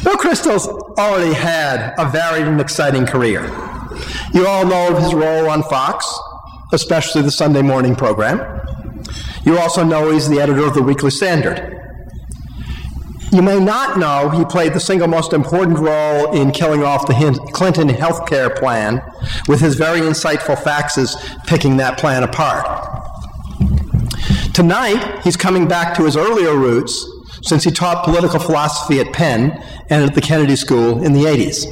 Bill Kristol's already had a varied and exciting career. You all know of his role on Fox, especially the Sunday morning program. You also know he's the editor of the Weekly Standard. You may not know he played the single most important role in killing off the Clinton health care plan, with his very insightful faxes picking that plan apart. Tonight, he's coming back to his earlier roots, since he taught political philosophy at Penn and at the Kennedy School in the 80s.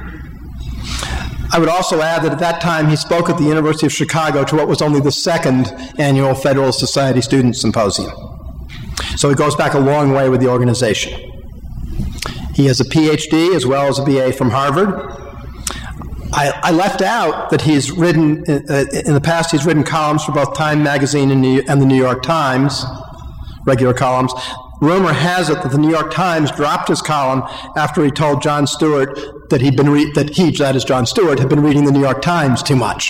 I would also add that at that time he spoke at the University of Chicago to what was only the second annual Federalist Society Student Symposium. So he goes back a long way with the organization. He has a PhD as well as a BA from Harvard. I left out that he's written, in the past he's written columns for both Time Magazine and the New York Times, regular columns. Rumor has it that the New York Times dropped his column after he told Jon Stewart that Jon Stewart, had been reading the New York Times too much.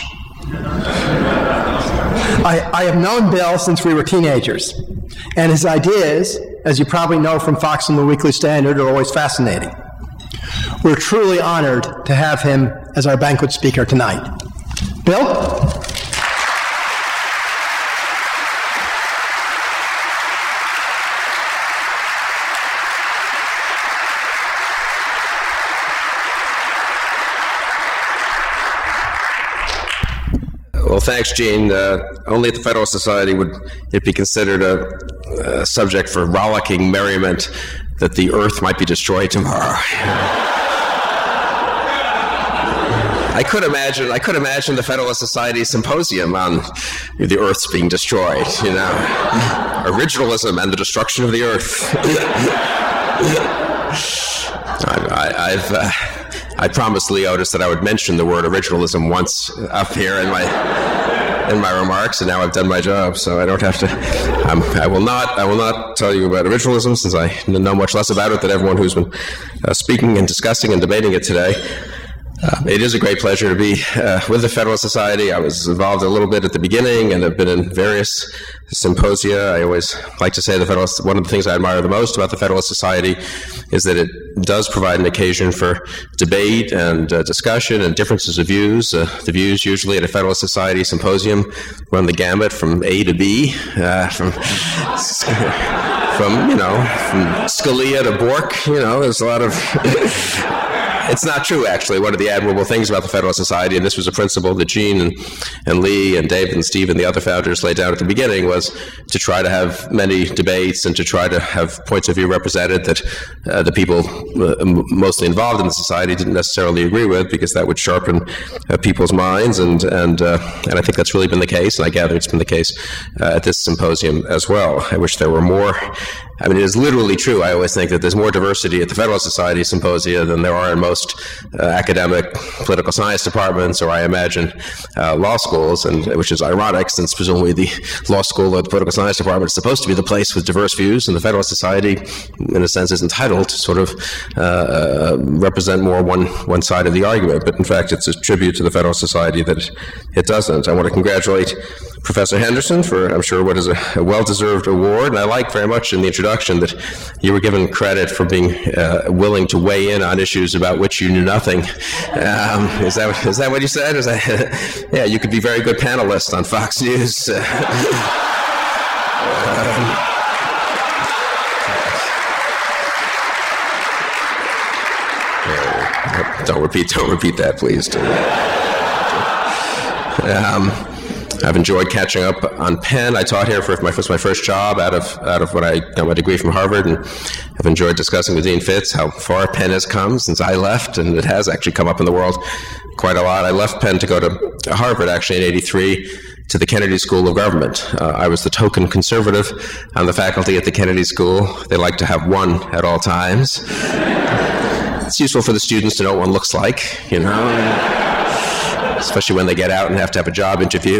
I have known Bill since we were teenagers, and his ideas, as you probably know from Fox and the Weekly Standard, are always fascinating. We're truly honored to have him as our banquet speaker tonight. Bill? Well, thanks, Gene. Only at the Federalist Society would it be considered a subject for rollicking merriment that the Earth might be destroyed tomorrow. I could imagine the Federalist Society symposium on the Earth's being destroyed. Originalism and the destruction of the Earth. I promised Leotis that I would mention the word originalism once up here in my remarks, and now I've done my job, so I don't have to. I will not tell you about originalism, since I know much less about it than everyone who's been speaking and discussing and debating it today. It is a great pleasure to be with the Federalist Society. I was involved a little bit at the beginning and have been in various symposia. I always like to say one of the things I admire the most about the Federalist Society is that it does provide an occasion for debate and discussion and differences of views. The views usually at a Federalist Society symposium run the gamut from A to B, from Scalia to Bork. There's a lot of... It's not true, actually. One of the admirable things about the Federalist Society, and this was a principle that Gene and Lee and David and Steve and the other founders laid down at the beginning, was to try to have many debates and to try to have points of view represented that the people mostly involved in the society didn't necessarily agree with, because that would sharpen people's minds, and I think that's really been the case, and I gather it's been the case at this symposium as well. I wish there were more. I mean, it is literally true. I always think that there's more diversity at the Federalist Society symposia than there are in most academic political science departments, or I imagine law schools, and which is ironic, since presumably the law school or the political science department is supposed to be the place with diverse views, and the Federalist Society, in a sense, is entitled to sort of represent more one side of the argument. But in fact, it's a tribute to the Federalist Society that it doesn't. I want to congratulate Professor Henderson for, I'm sure, what is a well-deserved award. And I like very much in the introduction that you were given credit for being willing to weigh in on issues about which you knew nothing. Is that what you said? Yeah, you could be a very good panelist on Fox News. Don't repeat that, please. I've enjoyed catching up on Penn. I taught here for my first job out of what I got my degree from Harvard, and I've enjoyed discussing with Dean Fitz how far Penn has come since I left, and it has actually come up in the world quite a lot. I left Penn to go to Harvard actually in '83 to the Kennedy School of Government. I was the token conservative on the faculty at the Kennedy School. They like to have one at all times. It's useful for the students to know what one looks like, especially when they get out and have to have a job interview.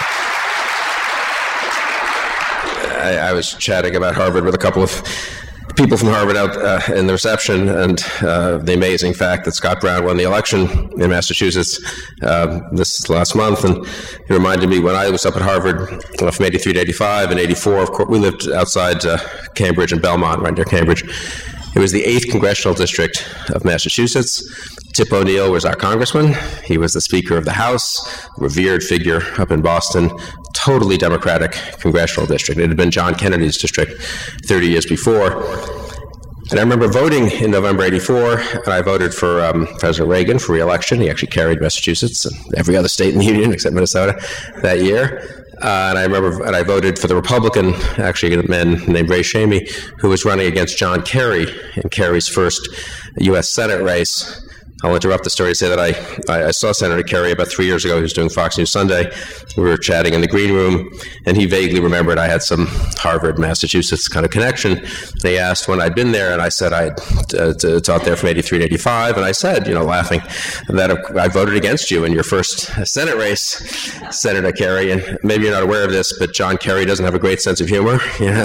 I was chatting about Harvard with a couple of people from Harvard out in the reception, and the amazing fact that Scott Brown won the election in Massachusetts this last month. And he reminded me when I was up at Harvard from 83 to 85 and 84, of course, we lived outside Cambridge and Belmont, right near Cambridge. It was the 8th congressional district of Massachusetts. Tip O'Neill was our congressman. He was the Speaker of the House, revered figure up in Boston, totally Democratic congressional district. It had been John Kennedy's district 30 years before. And I remember voting in November 84, and I voted for President Reagan for re-election. He actually carried Massachusetts and every other state in the Union except Minnesota that year. And I remember, and I voted for the Republican, actually a man named Ray Shamey, who was running against John Kerry in Kerry's first U.S. Senate race. I'll interrupt the story to say that I saw Senator Kerry about 3 years ago. He was doing Fox News Sunday. We were chatting in the green room, and he vaguely remembered I had some Harvard, Massachusetts kind of connection. They asked when I'd been there, and I said I had taught there from 83 to 85, and I said, laughing, that I voted against you in your first Senate race, Senator Kerry, and maybe you're not aware of this, but John Kerry doesn't have a great sense of humor.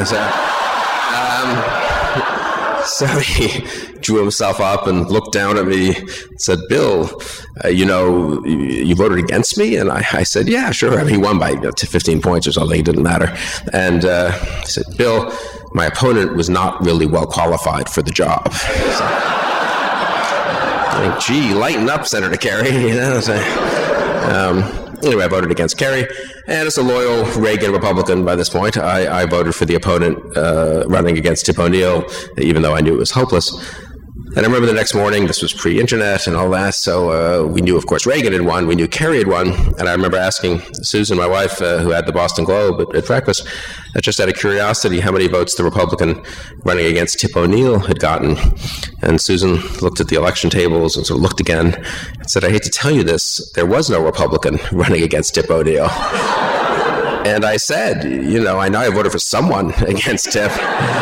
So he drew himself up and looked down at me and said, Bill, you voted against me? And I said, yeah, sure. I mean, he won by 15 points or something. It didn't matter. And he said, Bill, my opponent was not really well qualified for the job. So, I think, gee, lighten up, Senator Kerry. Anyway, I voted against Kerry, and as a loyal Reagan Republican by this point, I voted for the opponent running against Tip O'Neill, even though I knew it was hopeless. And I remember the next morning, this was pre-internet and all that, so we knew, of course, Reagan had won, we knew Kerry had won, and I remember asking Susan, my wife, who had the Boston Globe at breakfast, just out of curiosity, how many votes the Republican running against Tip O'Neill had gotten. And Susan looked at the election tables and sort of looked again and said, I hate to tell you this, there was no Republican running against Tip O'Neill. And I said, I know I voted for someone against Tip.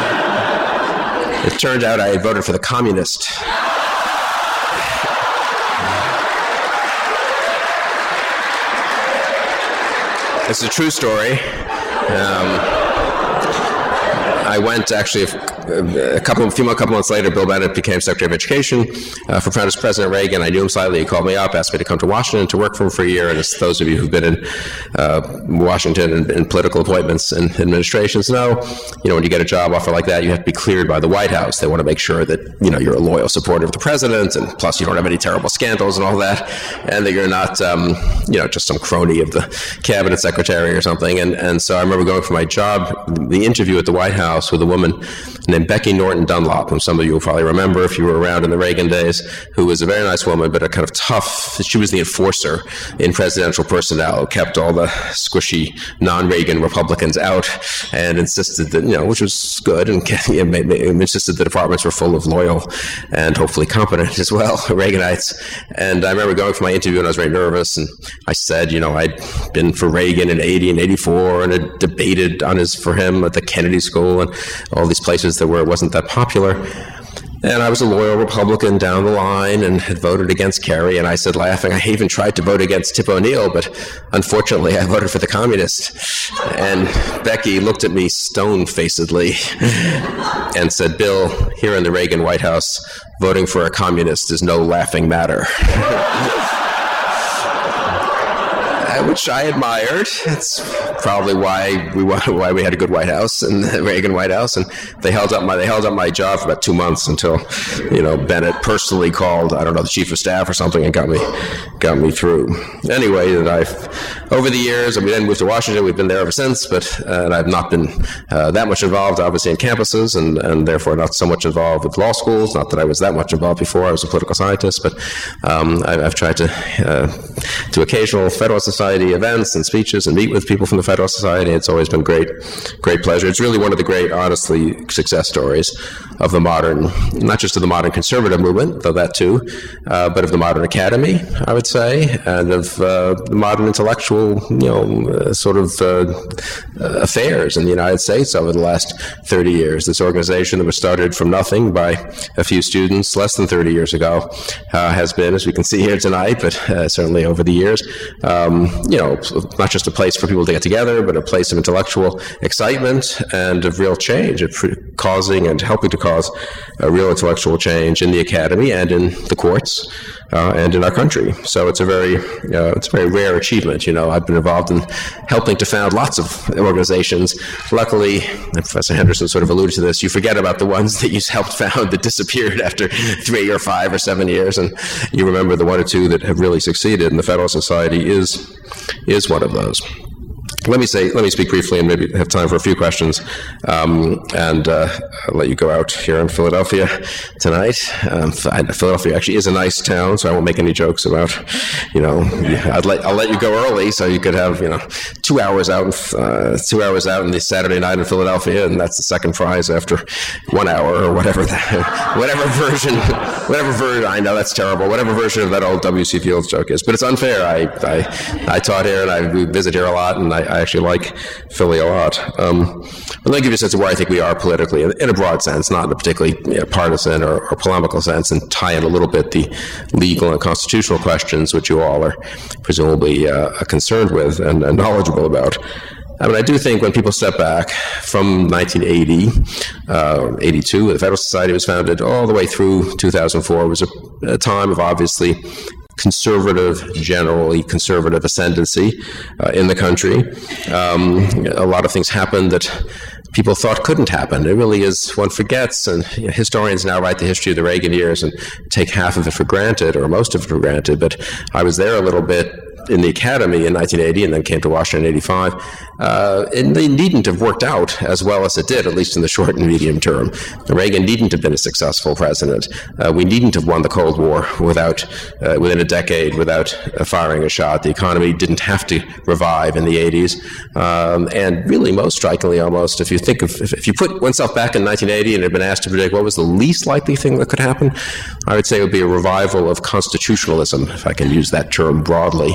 It turned out I had voted for the communist. It's a true story. I went actually a couple months later. Bill Bennett became Secretary of Education for President Reagan. I knew him slightly. He called me up, asked me to come to Washington to work for him for a year. And as those of you who've been in Washington in political appointments and administrations know, when you get a job offer like that, you have to be cleared by the White House. They want to make sure that you're a loyal supporter of the president, and plus you don't have any terrible scandals and all that, and that you're not just some crony of the cabinet secretary or something. And so I remember going for my job, the interview at the White House with a woman named Becky Norton Dunlop, whom some of you will probably remember if you were around in the Reagan days, who was a very nice woman, but a kind of tough, she was the enforcer in presidential personnel, kept all the squishy non-Reagan Republicans out and insisted that, which was good, and insisted the departments were full of loyal and hopefully competent as well, Reaganites. And I remember going for my interview and I was very nervous, and I said, I'd been for Reagan in 80 and 84 and had debated for him at the Kennedy School and all these places where it wasn't that popular. And I was a loyal Republican down the line and had voted against Kerry. And I said, laughing, I even tried to vote against Tip O'Neill, but unfortunately I voted for the communist. And Becky looked at me stone-facedly and said, Bill, here in the Reagan White House, voting for a communist is no laughing matter. Which I admired. It's probably why we had a good White House and the Reagan White House, and they held up my job for about 2 months until Bennett personally called, I don't know, the chief of staff or something, and got me through. Anyway, over the years, we then moved to Washington. We've been there ever since, but and I've not been that much involved, obviously, in campuses, and therefore not so much involved with law schools. Not that I was that much involved before. I was a political scientist, but I've tried to occasional Federalist Society events and speeches and meet with people from the Federalist Society. It's always been great pleasure. It's really one of the great, honestly, success stories of the not just of the modern conservative movement, though that too, but of the modern academy, I would let's say, and of modern intellectual, affairs in the United States over the last 30 years. This organization that was started from nothing by a few students less than 30 years ago has been, as we can see here tonight, but certainly over the years, not just a place for people to get together, but a place of intellectual excitement and of real change, of causing and helping to cause a real intellectual change in the academy and in the courts and in our country. So it's a very rare achievement. I've been involved in helping to found lots of organizations. Luckily, and Professor Henderson sort of alluded to this, you forget about the ones that you helped found that disappeared after 3 or 5 or 7 years, and you remember the 1 or 2 that have really succeeded, and the Federalist Society is one of those. Let me speak briefly and maybe have time for a few questions, and I'll let you go out here in Philadelphia tonight. Philadelphia actually is a nice town, so I won't make any jokes about, I'll let you go early so you could have, 2 hours out, 2 hours out in the Saturday night in Philadelphia, and that's the second prize after 1 hour or whatever version, I know that's terrible, whatever version of that old W.C. Fields joke is, but it's unfair. I taught here and we visit here a lot, and I actually like Philly a lot. But let me give you a sense of where I think we are politically, in a broad sense, not in a particularly partisan or polemical sense, and tie in a little bit the legal and constitutional questions, which you all are presumably concerned with and knowledgeable about. I do think when people step back from 1980, 82, when the Federalist Society was founded, all the way through 2004 was a time of obviously generally conservative ascendancy in the country. A lot of things happened that people thought couldn't happen. It really is, one forgets, and historians now write the history of the Reagan years and take half of it for granted, or most of it for granted, but I was there a little bit in the academy in 1980 and then came to Washington in 85. And they needn't have worked out as well as it did, at least in the short and medium term. Reagan needn't have been a successful president. We needn't have won the Cold War within a decade without firing a shot. The economy didn't have to revive in the 80s. And really, most strikingly almost, if you put oneself back in 1980 and had been asked to predict what was the least likely thing that could happen, I would say it would be a revival of constitutionalism, if I can use that term broadly,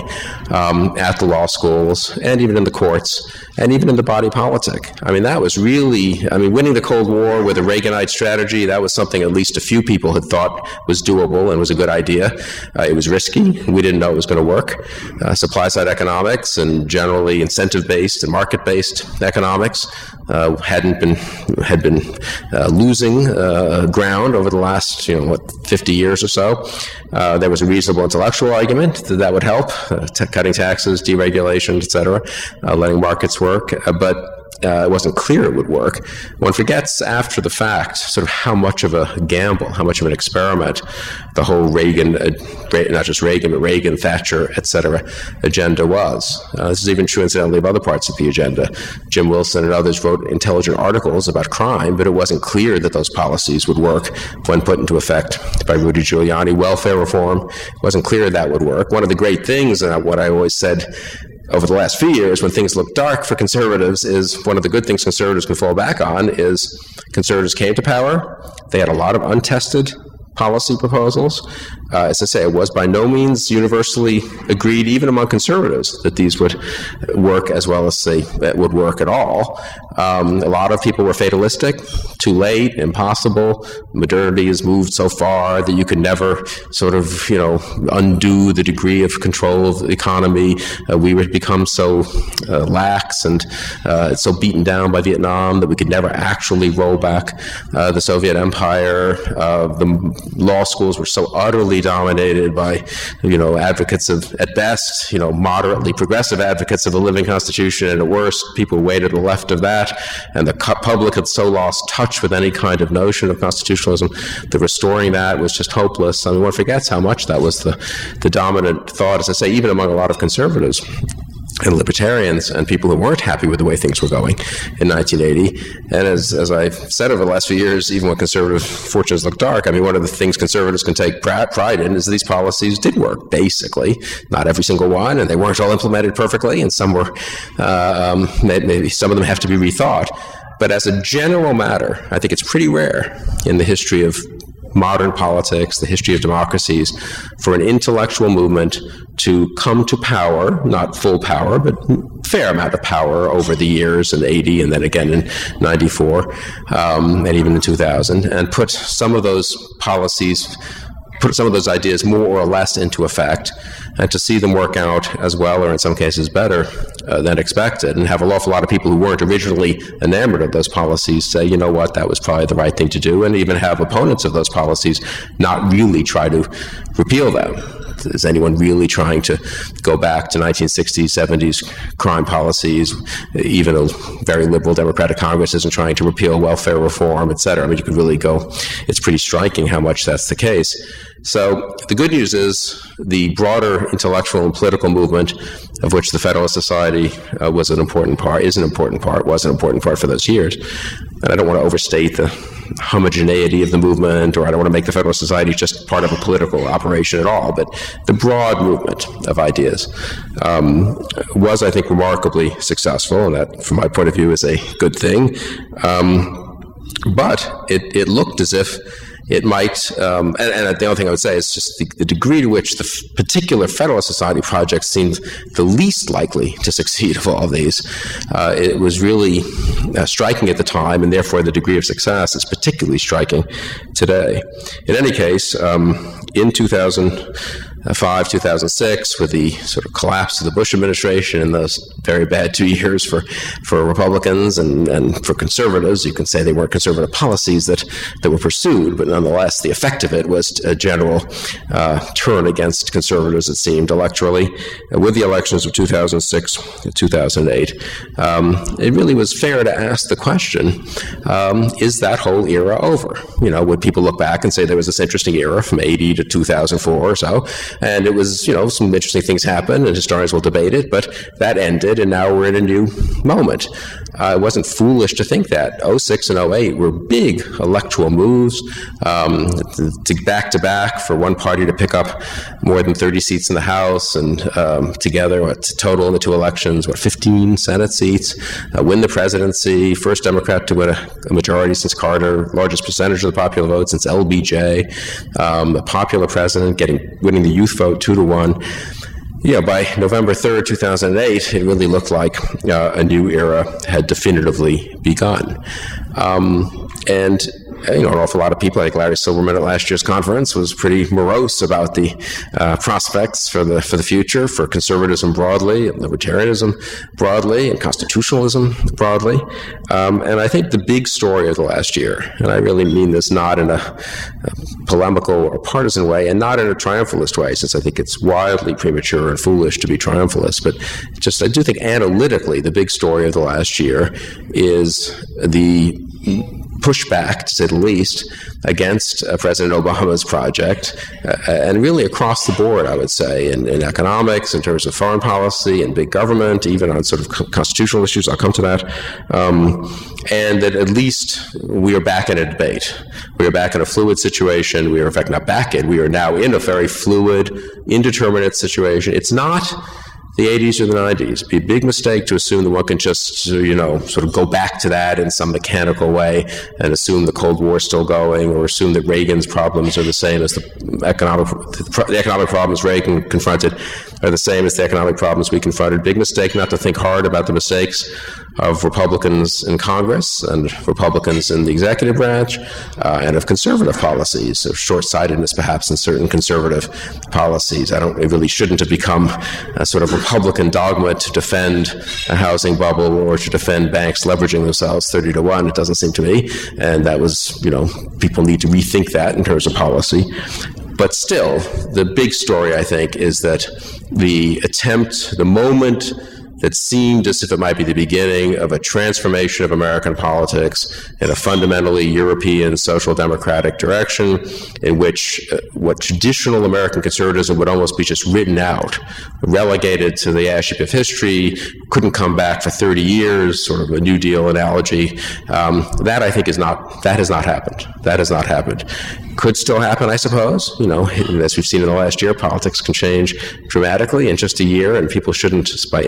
at the law schools and even in the courts and even in the body politic. That was really, winning the Cold War with a Reaganite strategy, that was something at least a few people had thought was doable and was a good idea. It was risky. We didn't know it was going to work. Supply-side economics and generally incentive-based and market-based economics had been losing ground over the last 50 years or so. There was a reasonable intellectual argument that would help, cutting taxes, deregulation, etc., letting markets work, but it wasn't clear it would work. One forgets after the fact sort of how much of a gamble, how much of an experiment the whole Reagan, not just Reagan, but Reagan, Thatcher, etc. agenda was. This is even true, incidentally, of other parts of the agenda. Jim Wilson and others wrote intelligent articles about crime, but it wasn't clear that those policies would work when put into effect by Rudy Giuliani. Welfare reform, it wasn't clear that would work. One of the great things, and what I always said over the last few years, when things look dark for conservatives, is one of the good things conservatives can fall back on is conservatives came to power. They had a lot of untested policy proposals. As I say, it was by no means universally agreed, even among conservatives, that these would work as well as they would work at all. A lot of people were fatalistic, too late, impossible. Modernity has moved so far that you can never sort of, undo the degree of control of the economy. We would become so lax and so beaten down by Vietnam that we could never actually roll back the Soviet Empire. The law schools were so utterly dominated by, advocates of, at best, moderately progressive advocates of a living constitution, and at worst, people way to the left of that. And the public had so lost touch with any kind of notion of constitutionalism that restoring that was just hopeless. One forgets how much that was the dominant thought, as I say, even among a lot of conservatives and libertarians and people who weren't happy with the way things were going in 1980. And as I've said over the last few years, even when conservative fortunes look dark, one of the things conservatives can take pride in is that these policies did work, basically. Not every single one, and they weren't all implemented perfectly, and some were, maybe some of them have to be rethought. But as a general matter, I think it's pretty rare in the history of modern politics, the history of democracies, for an intellectual movement to come to power, not full power, but fair amount of power over the years in 80 and then again in 94 and even in 2000, and put some of those policies, put some of those ideas more or less into effect, and to see them work out as well, or in some cases better, than expected, and have an awful lot of people who weren't originally enamored of those policies say, you know what, that was probably the right thing to do, and even have opponents of those policies not really try to repeal them. Is anyone really trying to go back to 1960s, 70s crime policies? Even a very liberal Democratic Congress isn't trying to repeal welfare reform, et cetera. I mean, you could really go, it's pretty striking how much that's the case. So the good news is the broader intellectual and political movement, of which the Federalist Society was an important part for those years. And I don't want to overstate the homogeneity of the movement, or I don't want to make the Federalist Society just part of a political operation at all, but the broad movement of ideas was, I think, remarkably successful, and that, from my point of view, is a good thing. But it looked as if it might, and the other thing I would say is just the degree to which the particular Federalist Society project seemed the least likely to succeed of all these. It was really striking at the time, and therefore the degree of success is particularly striking today. In any case, in 2005, 2006, with the sort of collapse of the Bush administration and those very bad 2 years for Republicans and for conservatives, you can say they weren't conservative policies that were pursued, but nonetheless, the effect of it was a general turn against conservatives, it seemed, electorally. With the elections of 2006 and 2008, it really was fair to ask the question, is that whole era over? You know, would people look back and say there was this interesting era from 80 to 2004 or so, and it was, you know, some interesting things happened, and historians will debate it, but that ended, and now we're in a new moment. It wasn't foolish to think that. 06 and 08 were big electoral moves, back to back for one party to pick up more than 30 seats in the House, and together, total in the two elections, 15 Senate seats, win the presidency, first Democrat to win a majority since Carter, largest percentage of the popular vote since LBJ, a popular president winning the youth vote 2-1. Yeah, by November 3rd, 2008, it really looked like a new era had definitively begun. And an awful lot of people, like Larry Silverman at last year's conference, was pretty morose about the prospects for the future, for conservatism broadly, and libertarianism broadly, and constitutionalism broadly. And I think the big story of the last year, and I really mean this not in a polemical or partisan way, and not in a triumphalist way, since I think it's wildly premature and foolish to be triumphalist, but just I do think analytically the big story of the last year is the pushback, to say the least, against President Obama's project, and really across the board, I would say, in economics, in terms of foreign policy and big government, even on sort of constitutional issues. I'll come to that. And that at least we are back in a debate. We are back in a fluid situation. We are, in fact, not back in. We are now in a very fluid, indeterminate situation. It's not the 80s or the 90s. It'd be a big mistake to assume that one can just, sort of go back to that in some mechanical way and assume the Cold War is still going, or assume that Reagan's problems are the same as the economic problems Reagan confronted are the same as the economic problems we confronted. Big mistake not to think hard about the mistakes of Republicans in Congress and Republicans in the executive branch, and of conservative policies, of short-sightedness perhaps in certain conservative policies. It really shouldn't have become a sort of Republican dogma to defend a housing bubble or to defend banks leveraging themselves 30-1. It doesn't seem to me. And that was, people need to rethink that in terms of policy. But still, the big story, I think, is that the moment that seemed as if it might be the beginning of a transformation of American politics in a fundamentally European social democratic direction, in which what traditional American conservatism would almost be just written out, relegated to the ash heap of history, couldn't come back for 30 years, sort of a New Deal analogy. That, I think, has not happened. That has not happened. Could still happen, I suppose. As we've seen in the last year, politics can change dramatically in just a year, and people shouldn't, by any means,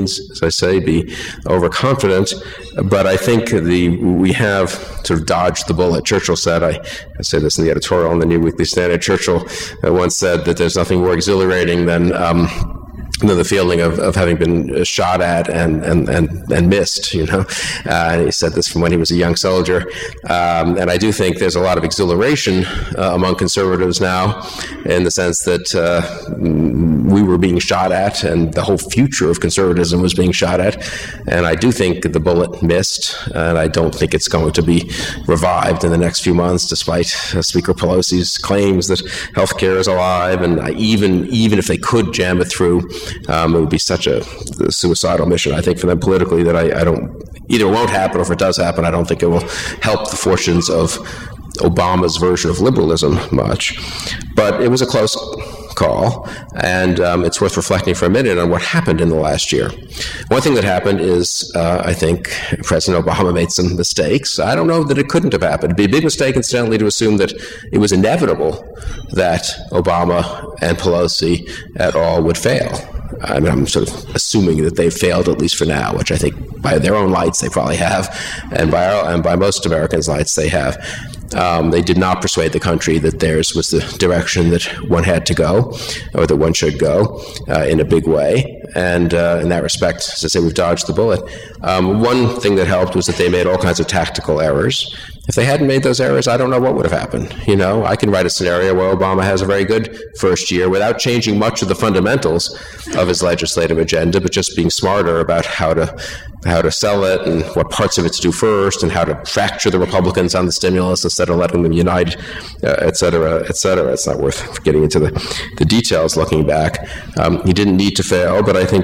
means, as I say, be overconfident. But I think we have sort of dodged the bullet. Churchill said, I say this in the editorial in the New Weekly Standard, Churchill once said that there's nothing more exhilarating than the feeling of having been shot at and missed, and he said this from when he was a young soldier. And I do think there's a lot of exhilaration among conservatives now, in the sense that we were being shot at, and the whole future of conservatism was being shot at. And I do think the bullet missed, and I don't think it's going to be revived in the next few months, despite Speaker Pelosi's claims that health care is alive. And even if they could jam it through, it would be such a suicidal mission, I think, for them politically, that I don't, either it won't happen, or if it does happen, I don't think it will help the fortunes of Obama's version of liberalism much. But it was a close call, and it's worth reflecting for a minute on what happened in the last year. One thing that happened is, I think President Obama made some mistakes. I don't know that it couldn't have happened. It'd be a big mistake, incidentally, to assume that it was inevitable that Obama and Pelosi et al. Would fail. I mean, I'm sort of assuming that they've failed, at least for now, which I think by their own lights they probably have, and by most Americans' lights they have. They did not persuade the country that theirs was the direction that one had to go, or that one should go, in a big way. And in that respect, as I say, we've dodged the bullet. One thing that helped was that they made all kinds of tactical errors. If they hadn't made those errors, I don't know what would have happened. I can write a scenario where Obama has a very good first year without changing much of the fundamentals of his legislative agenda, but just being smarter about how to sell it, and what parts of it to do first, and how to fracture the Republicans on the stimulus instead of letting them unite, et cetera, et cetera. It's not worth getting into the details looking back. He didn't need to fail, but I think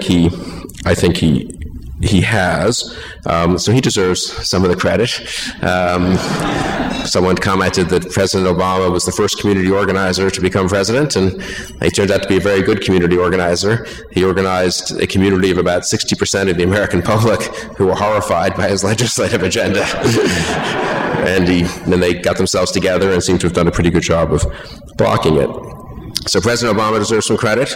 he has, so he deserves some of the credit. Someone commented that President Obama was the first community organizer to become president, and he turned out to be a very good community organizer. He organized a community of about 60% of the American public who were horrified by his legislative agenda. And then they got themselves together and seem to have done a pretty good job of blocking it. So President Obama deserves some credit.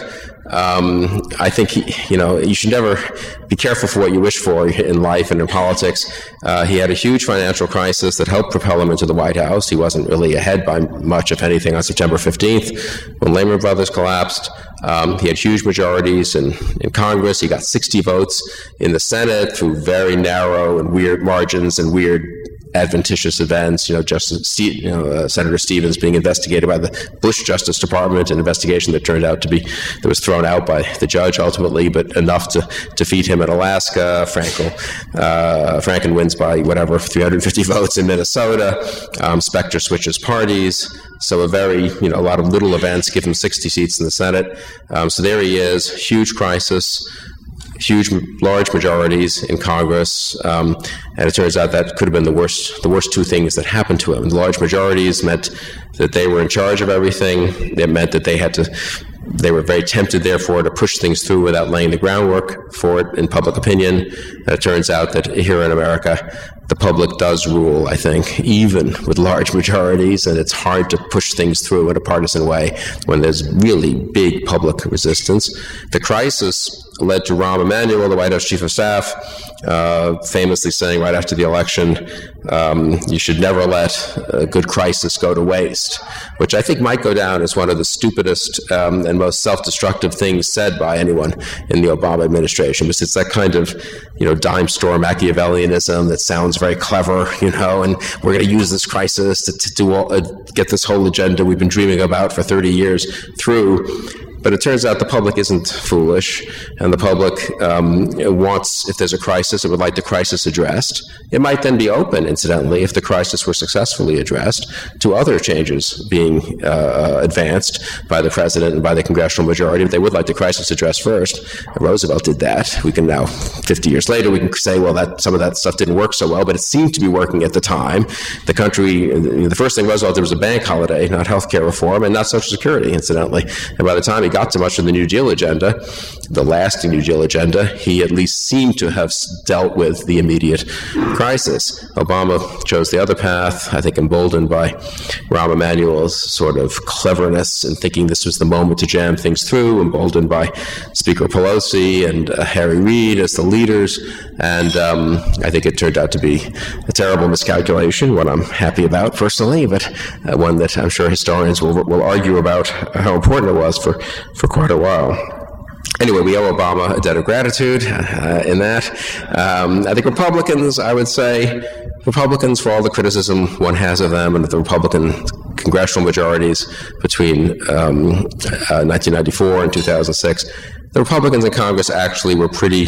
I think you should never be careful for what you wish for in life and in politics. He had a huge financial crisis that helped propel him into the White House. He wasn't really ahead by much, if anything, on September 15th when Lehman Brothers collapsed. He had huge majorities in Congress. He got 60 votes in the Senate through very narrow and weird margins and weird adventitious events, Senator Stevens being investigated by the Bush Justice Department, an investigation that turned out that was thrown out by the judge ultimately, but enough to defeat him in Alaska. Franken wins by 350 votes in Minnesota. Specter switches parties. So a lot of little events give him 60 seats in the Senate. So there he is, huge crisis, large majorities in Congress, and it turns out that could have been the worst two things that happened to him. The large majorities meant that they were in charge of everything. It meant that they were very tempted, therefore, to push things through without laying the groundwork for it in public opinion. And it turns out that here in America, the public does rule, I think, even with large majorities, and it's hard to push things through in a partisan way when there's really big public resistance. The crisis led to Rahm Emanuel, the White House Chief of Staff, famously saying right after the election, you should never let a good crisis go to waste, which I think might go down as one of the stupidest and most self-destructive things said by anyone in the Obama administration. Because it's that kind of, dime store Machiavellianism that sounds very clever, and we're going to use this crisis to get this whole agenda we've been dreaming about for 30 years through. But it turns out the public isn't foolish, and the public wants, if there's a crisis, it would like the crisis addressed. It might then be open, incidentally, if the crisis were successfully addressed, to other changes being advanced by the president and by the congressional majority. But they would like the crisis addressed first. Roosevelt did that. We can now, 50 years later, we can say, well, that some of that stuff didn't work so well, but it seemed to be working at the time. The country, the first thing was, well, there was a bank holiday, not health care reform, and not Social Security, incidentally. And by the time he got to much of the New Deal agenda, the lasting New Deal agenda. He at least seemed to have dealt with the immediate crisis. Obama chose the other path, I think emboldened by Rahm Emanuel's sort of cleverness in thinking this was the moment to jam things through, emboldened by Speaker Pelosi and Harry Reid as the leaders. And I think it turned out to be a terrible miscalculation, one I'm happy about personally, but one that I'm sure historians will argue about how important it was for quite a while. Anyway, we owe Obama a debt of gratitude in that. I think Republicans, I would say, Republicans, for all the criticism one has of them and the Republican congressional majorities between 1994 and 2006, the Republicans in Congress actually were pretty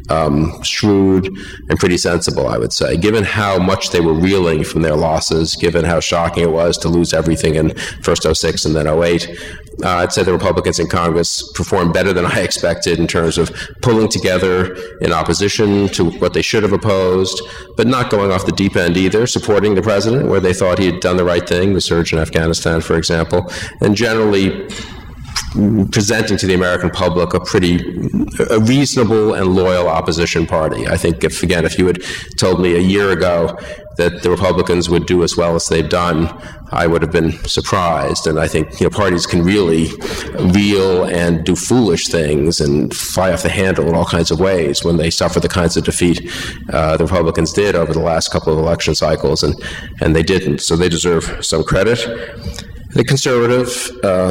shrewd and pretty sensible, I would say, given how much they were reeling from their losses, given how shocking it was to lose everything in first 06 and then 08. I'd say the Republicans in Congress performed better than I expected in terms of pulling together in opposition to what they should have opposed, but not going off the deep end either, supporting the president where they thought he had done the right thing, the surge in Afghanistan, for example, and generally presenting to the American public a reasonable and loyal opposition party. I think if you had told me a year ago that the Republicans would do as well as they've done, I would have been surprised. And I think parties can really reel and do foolish things and fly off the handle in all kinds of ways when they suffer the kinds of defeat the Republicans did over the last couple of election cycles, and they didn't. So they deserve some credit. The conservative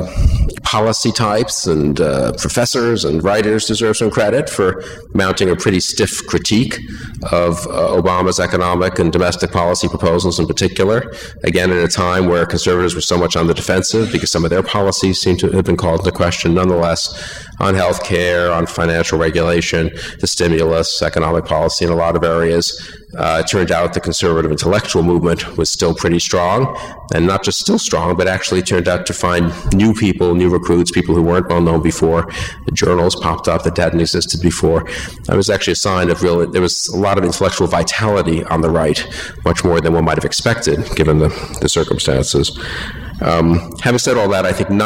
policy types and professors and writers deserve some credit for mounting a pretty stiff critique of Obama's economic and domestic policy proposals in particular, again at a time where conservatives were so much on the defensive because some of their policies seem to have been called into question. Nonetheless, on health care, on financial regulation, the stimulus, economic policy in a lot of areas, it turned out the conservative intellectual movement was still pretty strong, and not just still strong, but actually turned out to find new people, new recruits, people who weren't well known before. The journals popped up that hadn't existed before. It was actually a sign of there was a lot of intellectual vitality on the right, much more than one might have expected given the circumstances. Having said all that, I think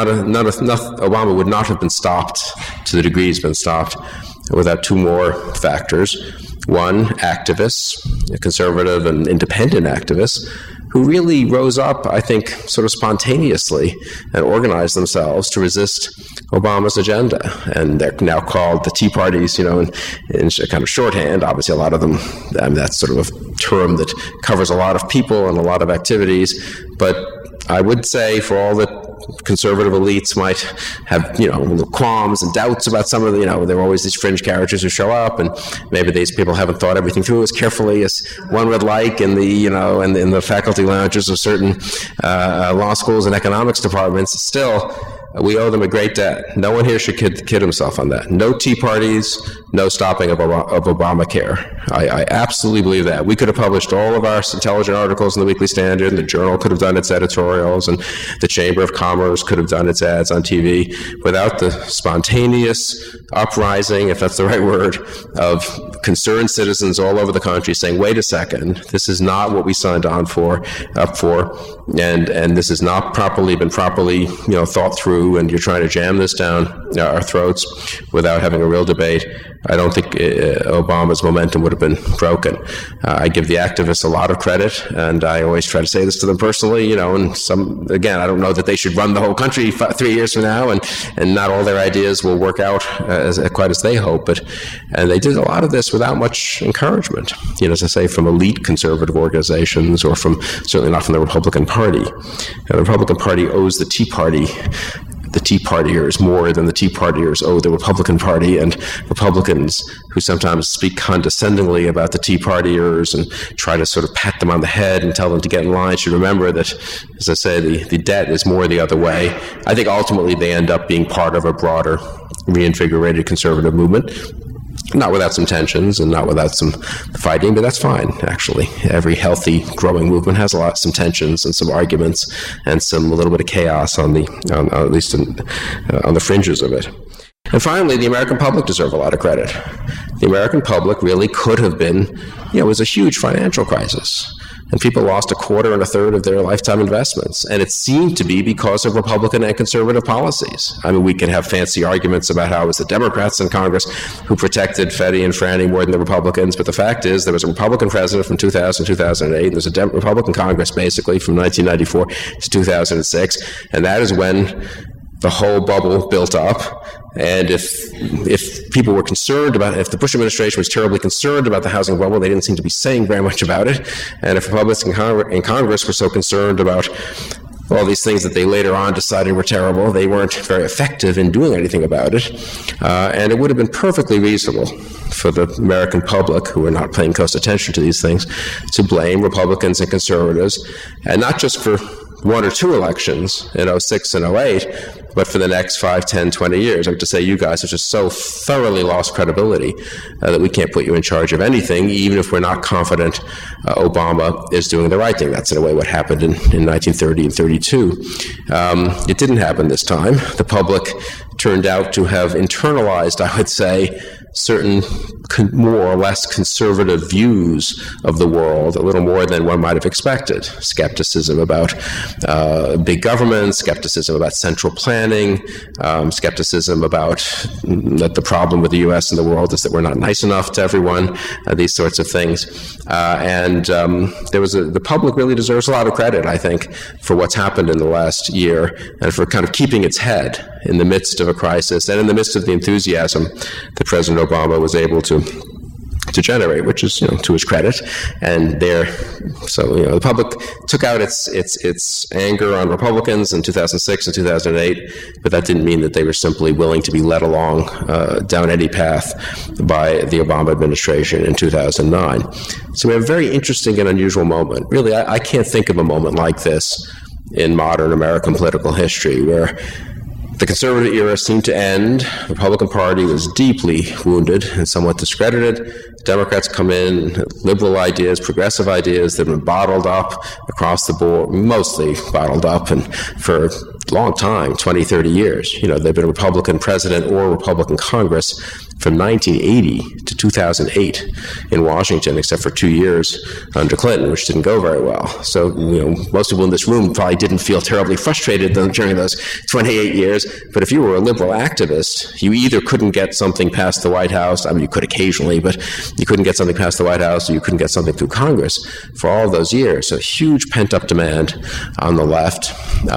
Obama would not have been stopped to the degree he's been stopped without two more factors. One, activists, conservative and independent activists, who really rose up, I think, sort of spontaneously and organized themselves to resist Obama's agenda. And they're now called the Tea Parties, in kind of shorthand. Obviously, a lot of them, that's sort of a term that covers a lot of people and a lot of activities. But I would say for all that conservative elites might have, qualms and doubts about some of the, there are always these fringe characters who show up, and maybe these people haven't thought everything through as carefully as one would like in the, in the faculty lounges of certain law schools and economics departments. Still, we owe them a great debt. No one here should kid himself on that. No Tea Parties, no stopping of Obamacare. I absolutely believe that. We could have published all of our intelligent articles in the Weekly Standard, and the Journal could have done its editorials, and the Chamber of Commerce could have done its ads on TV without the spontaneous uprising, if that's the right word, of concerned citizens all over the country saying, wait a second, this is not what we signed up for, and this has not been properly thought through, and you're trying to jam this down our throats without having a real debate. I don't think Obama's momentum would have been broken. I give the activists a lot of credit, and I always try to say this to them personally, and I don't know that they should run the whole country 3 years from now, and not all their ideas will work out quite as they hope, and they did a lot of this without much encouragement, as I say, from elite conservative organizations, or certainly not from the Republican Party. The Republican Party owes the Tea Partiers more than the Tea Partiers owe the Republican Party, and Republicans who sometimes speak condescendingly about the Tea Partiers and try to sort of pat them on the head and tell them to get in line should remember that, as I say, the debt is more the other way. I think ultimately they end up being part of a broader, reinvigorated conservative movement. Not without some tensions and not without some fighting, but that's fine, actually. Every healthy, growing movement has some tensions and some arguments and a little bit of chaos at least on the fringes of it. And finally, the American public deserve a lot of credit. The American public really could have been, it was a huge financial crisis. And people lost a quarter and a third of their lifetime investments. And it seemed to be because of Republican and conservative policies. I mean, we can have fancy arguments about how it was the Democrats in Congress who protected Freddie and Fannie more than the Republicans. But the fact is, there was a Republican president from 2000 to 2008. And there's a Republican Congress, basically, from 1994 to 2006. And that is when the whole bubble built up. And if people were concerned about it, if the Bush administration was terribly concerned about the housing bubble, they didn't seem to be saying very much about it. And if Republicans in Congress were so concerned about all these things that they later on decided were terrible, they weren't very effective in doing anything about it. And it would have been perfectly reasonable for the American public, who are not paying close attention to these things, to blame Republicans and conservatives, and not just for one or two elections in 06 and 08, but for the next 5, 10, 20 years. I have to say, you guys have just so thoroughly lost credibility that we can't put you in charge of anything, even if we're not confident Obama is doing the right thing. That's, in a way, what happened in 1930 and 32. It didn't happen this time. The public turned out to have internalized, I would say, certain more or less conservative views of the world, a little more than one might have expected. Skepticism about big government, skepticism about central planning, skepticism about that the problem with the U.S. and the world is that we're not nice enough to everyone, these sorts of things. The public really deserves a lot of credit, I think, for what's happened in the last year and for kind of keeping its head in the midst of a crisis and in the midst of the enthusiasm that President Obama was able to generate, which is, to his credit. And the public took out its anger on Republicans in 2006 and 2008, but that didn't mean that they were simply willing to be led along down any path by the Obama administration in 2009. So we have a very interesting and unusual moment. Really, I can't think of a moment like this in modern American political history, where the conservative era seemed to end. The Republican Party was deeply wounded and somewhat discredited. Democrats come in, liberal ideas, progressive ideas that have been bottled up across the board, mostly bottled up, and for a long time, 20, 30 years. They've been a Republican president or Republican Congress from 1980 to 2008 in Washington, except for 2 years under Clinton, which didn't go very well. So, most people in this room probably didn't feel terribly frustrated during those 28 years. But if you were a liberal activist, you either couldn't get something past the White House, I mean, you could occasionally, but you couldn't get something past the White House, or you couldn't get something through Congress for all those years. So huge pent-up demand on the left.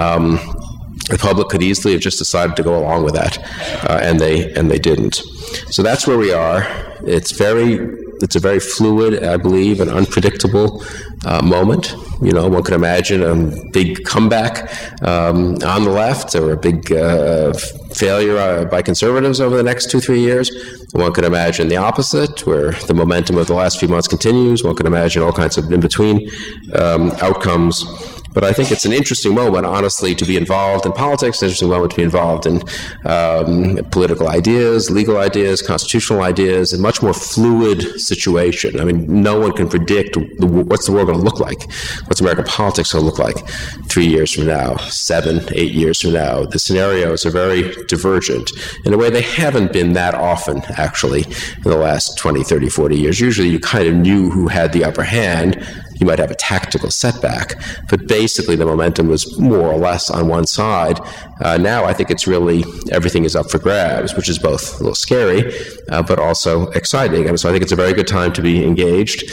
The public could easily have just decided to go along with that, and they didn't. So that's where we are. It's a very fluid, I believe, and unpredictable moment. One could imagine a big comeback on the left, or a big failure by conservatives over the next 2-3 years. One could imagine the opposite, where the momentum of the last few months continues. One could imagine all kinds of in-between outcomes. But I think it's an interesting moment, honestly, to be involved in politics, an interesting moment to be involved in political ideas, legal ideas, constitutional ideas, a much more fluid situation. I mean, no one can predict what's the world going to look like, what's American politics going to look like 3 years from now, 7, 8 years from now. The scenarios are very divergent in a way they haven't been that often, actually, in the last 20, 30, 40 years. Usually you kind of knew who had the upper hand. You might have a tactical setback, but basically the momentum was more or less on one side. Now I think it's really, everything is up for grabs, which is both a little scary, but also exciting. And so I think it's a very good time to be engaged.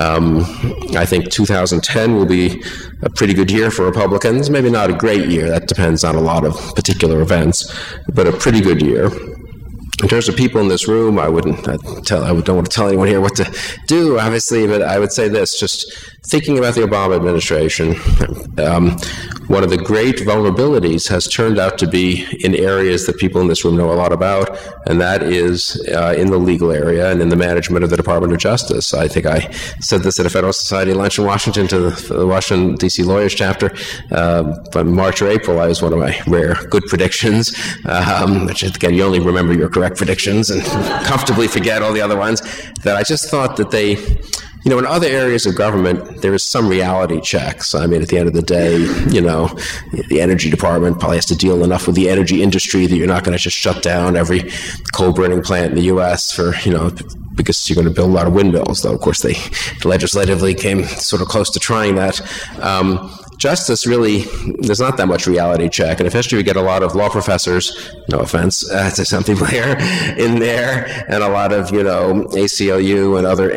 I think 2010 will be a pretty good year for Republicans. Maybe not a great year. That depends on a lot of particular events, but a pretty good year. In terms of people in this room, I don't want to tell anyone here what to do, obviously, but I would say this, just thinking about the Obama administration, one of the great vulnerabilities has turned out to be in areas that people in this room know a lot about, and that is in the legal area and in the management of the Department of Justice. I think I said this at a Federal Society lunch in Washington to the Washington, D.C. Lawyers chapter. But March or April, I was one of my rare good predictions, which, again, you only remember your correct predictions and comfortably forget all the other ones, that I just thought that they You know, in other areas of government, there is some reality checks. I mean, at the end of the day, you know, the energy department probably has to deal enough with the energy industry that you're not going to just shut down every coal burning plant in the U.S. for, you know, because you're going to build a lot of windmills, though, of course, they legislatively came sort of close to trying that. Justice, really, there's not that much reality check. And especially we get a lot of law professors, no offense to some people here, in there, and a lot of, you know, ACLU and other,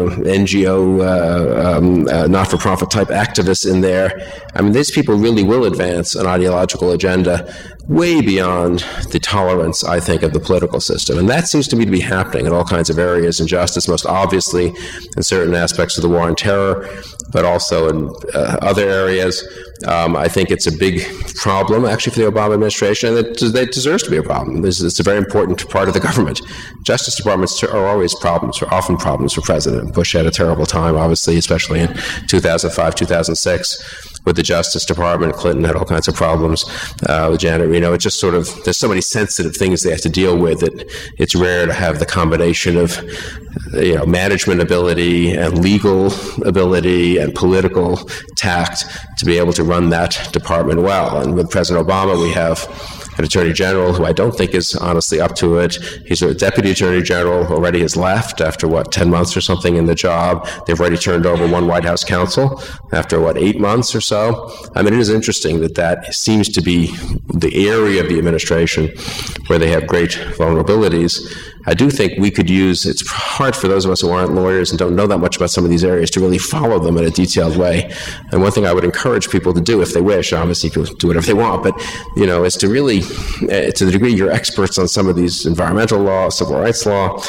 NGO, not-for-profit type activists in there. I mean, these people really will advance an ideological agenda way beyond the tolerance, I think, of the political system. And that seems to me to be happening in all kinds of areas in justice, most obviously in certain aspects of the war on terror, but also in other areas. I think it's a big problem, actually, for the Obama administration, and it deserves to be a problem. It's a very important part of the government. Justice departments are always problems, or often problems for President Bush. Had a terrible time, obviously, especially in 2005, 2006. With the Justice Department. Clinton had all kinds of problems with Janet Reno. It's just sort of, there's so many sensitive things they have to deal with that it's rare to have the combination of, you know, management ability and legal ability and political tact to be able to run that department well. And with President Obama, we have an Attorney General who I don't think is honestly up to it. He's a Deputy Attorney General, already has left after, 10 months or something in the job. They've already turned over one White House counsel after, 8 months or so. I mean, it is interesting that seems to be the area of the administration where they have great vulnerabilities. I do think we could use, it's hard for those of us who aren't lawyers and don't know that much about some of these areas to really follow them in a detailed way. And one thing I would encourage people to do if they wish, obviously people do whatever they want, but, you know, is to really, to the degree you're experts on some of these environmental law, civil rights law,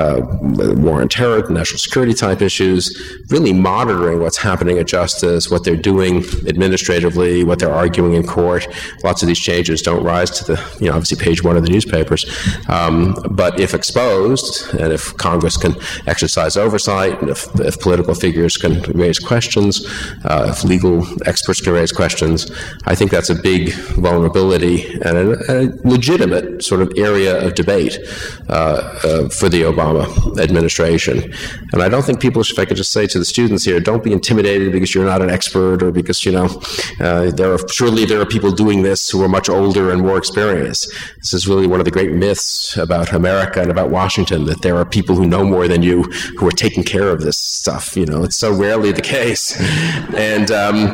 war on terror, national security type issues, really monitoring what's happening at justice, what they're doing administratively, what they're arguing in court. Lots of these changes don't rise to the, you know, obviously page one of the newspapers. But if exposed, and if Congress can exercise oversight, and if political figures can raise questions, if legal experts can raise questions, I think that's a big vulnerability and a legitimate sort of area of debate for the Obama administration. And I don't think people, if I could just say to the students here, don't be intimidated because you're not an expert or because, you know, surely there are people doing this who are much older and more experienced. This is really one of the great myths about America and about Washington, that there are people who know more than you who are taking care of this stuff. You know, it's so rarely the case. And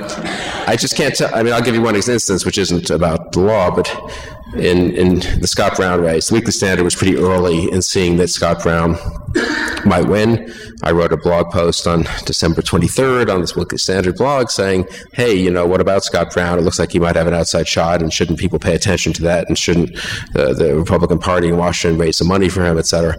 I just can't tell. I mean, I'll give you one instance, which isn't about the law, but in the Scott Brown race, the Weekly Standard was pretty early in seeing that Scott Brown might win. I wrote a blog post on December 23rd on this Weekly Standard blog saying, hey, you know, what about Scott Brown? It looks like he might have an outside shot, and shouldn't people pay attention to that, and shouldn't the Republican Party in Washington raise some money for him, et cetera.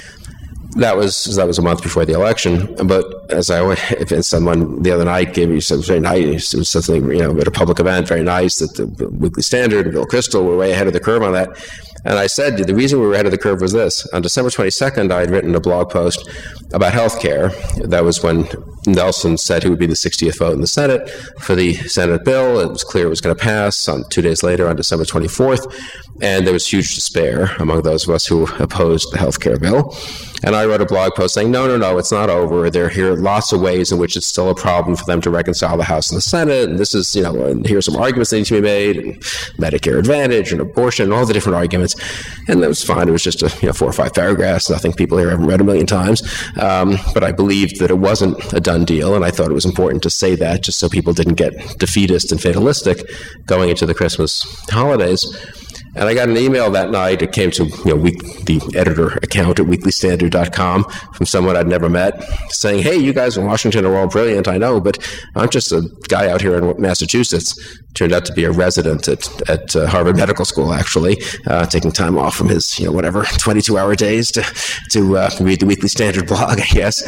That was a month before the election, but as someone the other night gave me, it was very nice. It was something, you know, at a public event, very nice that the Weekly Standard and Bill Kristol were way ahead of the curve on that. And I said the reason we were ahead of the curve was this. On December 22nd, I had written a blog post about health care. That was when Nelson said he would be the 60th vote in the Senate for the Senate bill. It was clear it was going to pass. 2 days later, on December 24th, and there was huge despair among those of us who opposed the health care bill. And I wrote a blog post saying, no, it's not over. There are lots of ways in which it's still a problem for them to reconcile the House and the Senate. And this is, you know, and here's some arguments that need to be made, and Medicare Advantage and abortion and all the different arguments. And that was fine. It was just 4 or 5 paragraphs. Nothing people here haven't read a million times. But I believed that it wasn't a done deal. And I thought it was important to say that just so people didn't get defeatist and fatalistic going into the Christmas holidays. And I got an email that night. It came to the editor account at weeklystandard.com from someone I'd never met, saying, "Hey, you guys in Washington are all brilliant, I know, but I'm just a guy out here in Massachusetts." Turned out to be a resident at Harvard Medical School, actually, taking time off from his 22-hour days to read the Weekly Standard blog, I guess.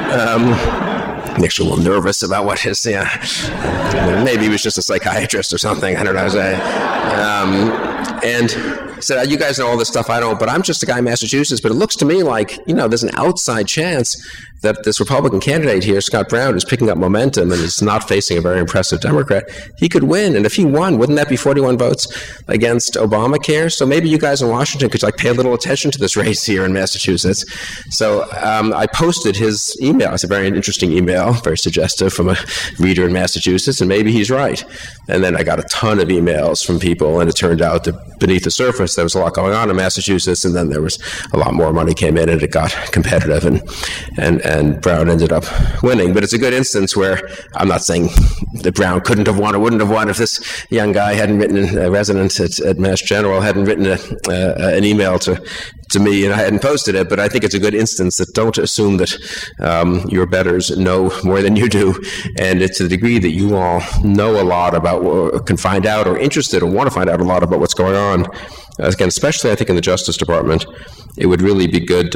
Makes you a little nervous about what his, maybe he was just a psychiatrist or something, I don't know. And he said, "You guys know all this stuff, I don't, but I'm just a guy in Massachusetts, but it looks to me like, there's an outside chance that this Republican candidate here, Scott Brown, is picking up momentum and is not facing a very impressive Democrat, he could win. And if he won, wouldn't that be 41 votes against Obamacare? So maybe you guys in Washington could pay a little attention to this race here in Massachusetts. So I posted his email. It's a very interesting email, very suggestive, from a reader in Massachusetts, and maybe he's right. And then I got a ton of emails from people, and it turned out that beneath the surface there was a lot going on in Massachusetts, and then there was a lot more money came in, and it got competitive, and Brown ended up winning. But it's a good instance where I'm not saying that Brown couldn't have won or wouldn't have won if this young guy hadn't written, a resident at Mass General hadn't written an email to me and I hadn't posted it. But I think it's a good instance that don't assume that your betters know more than you do, and it's to the degree that you all know a lot about, can find out, or interested or want to find out a lot about what's going on. Again, especially I think in the Justice Department, it would really be good.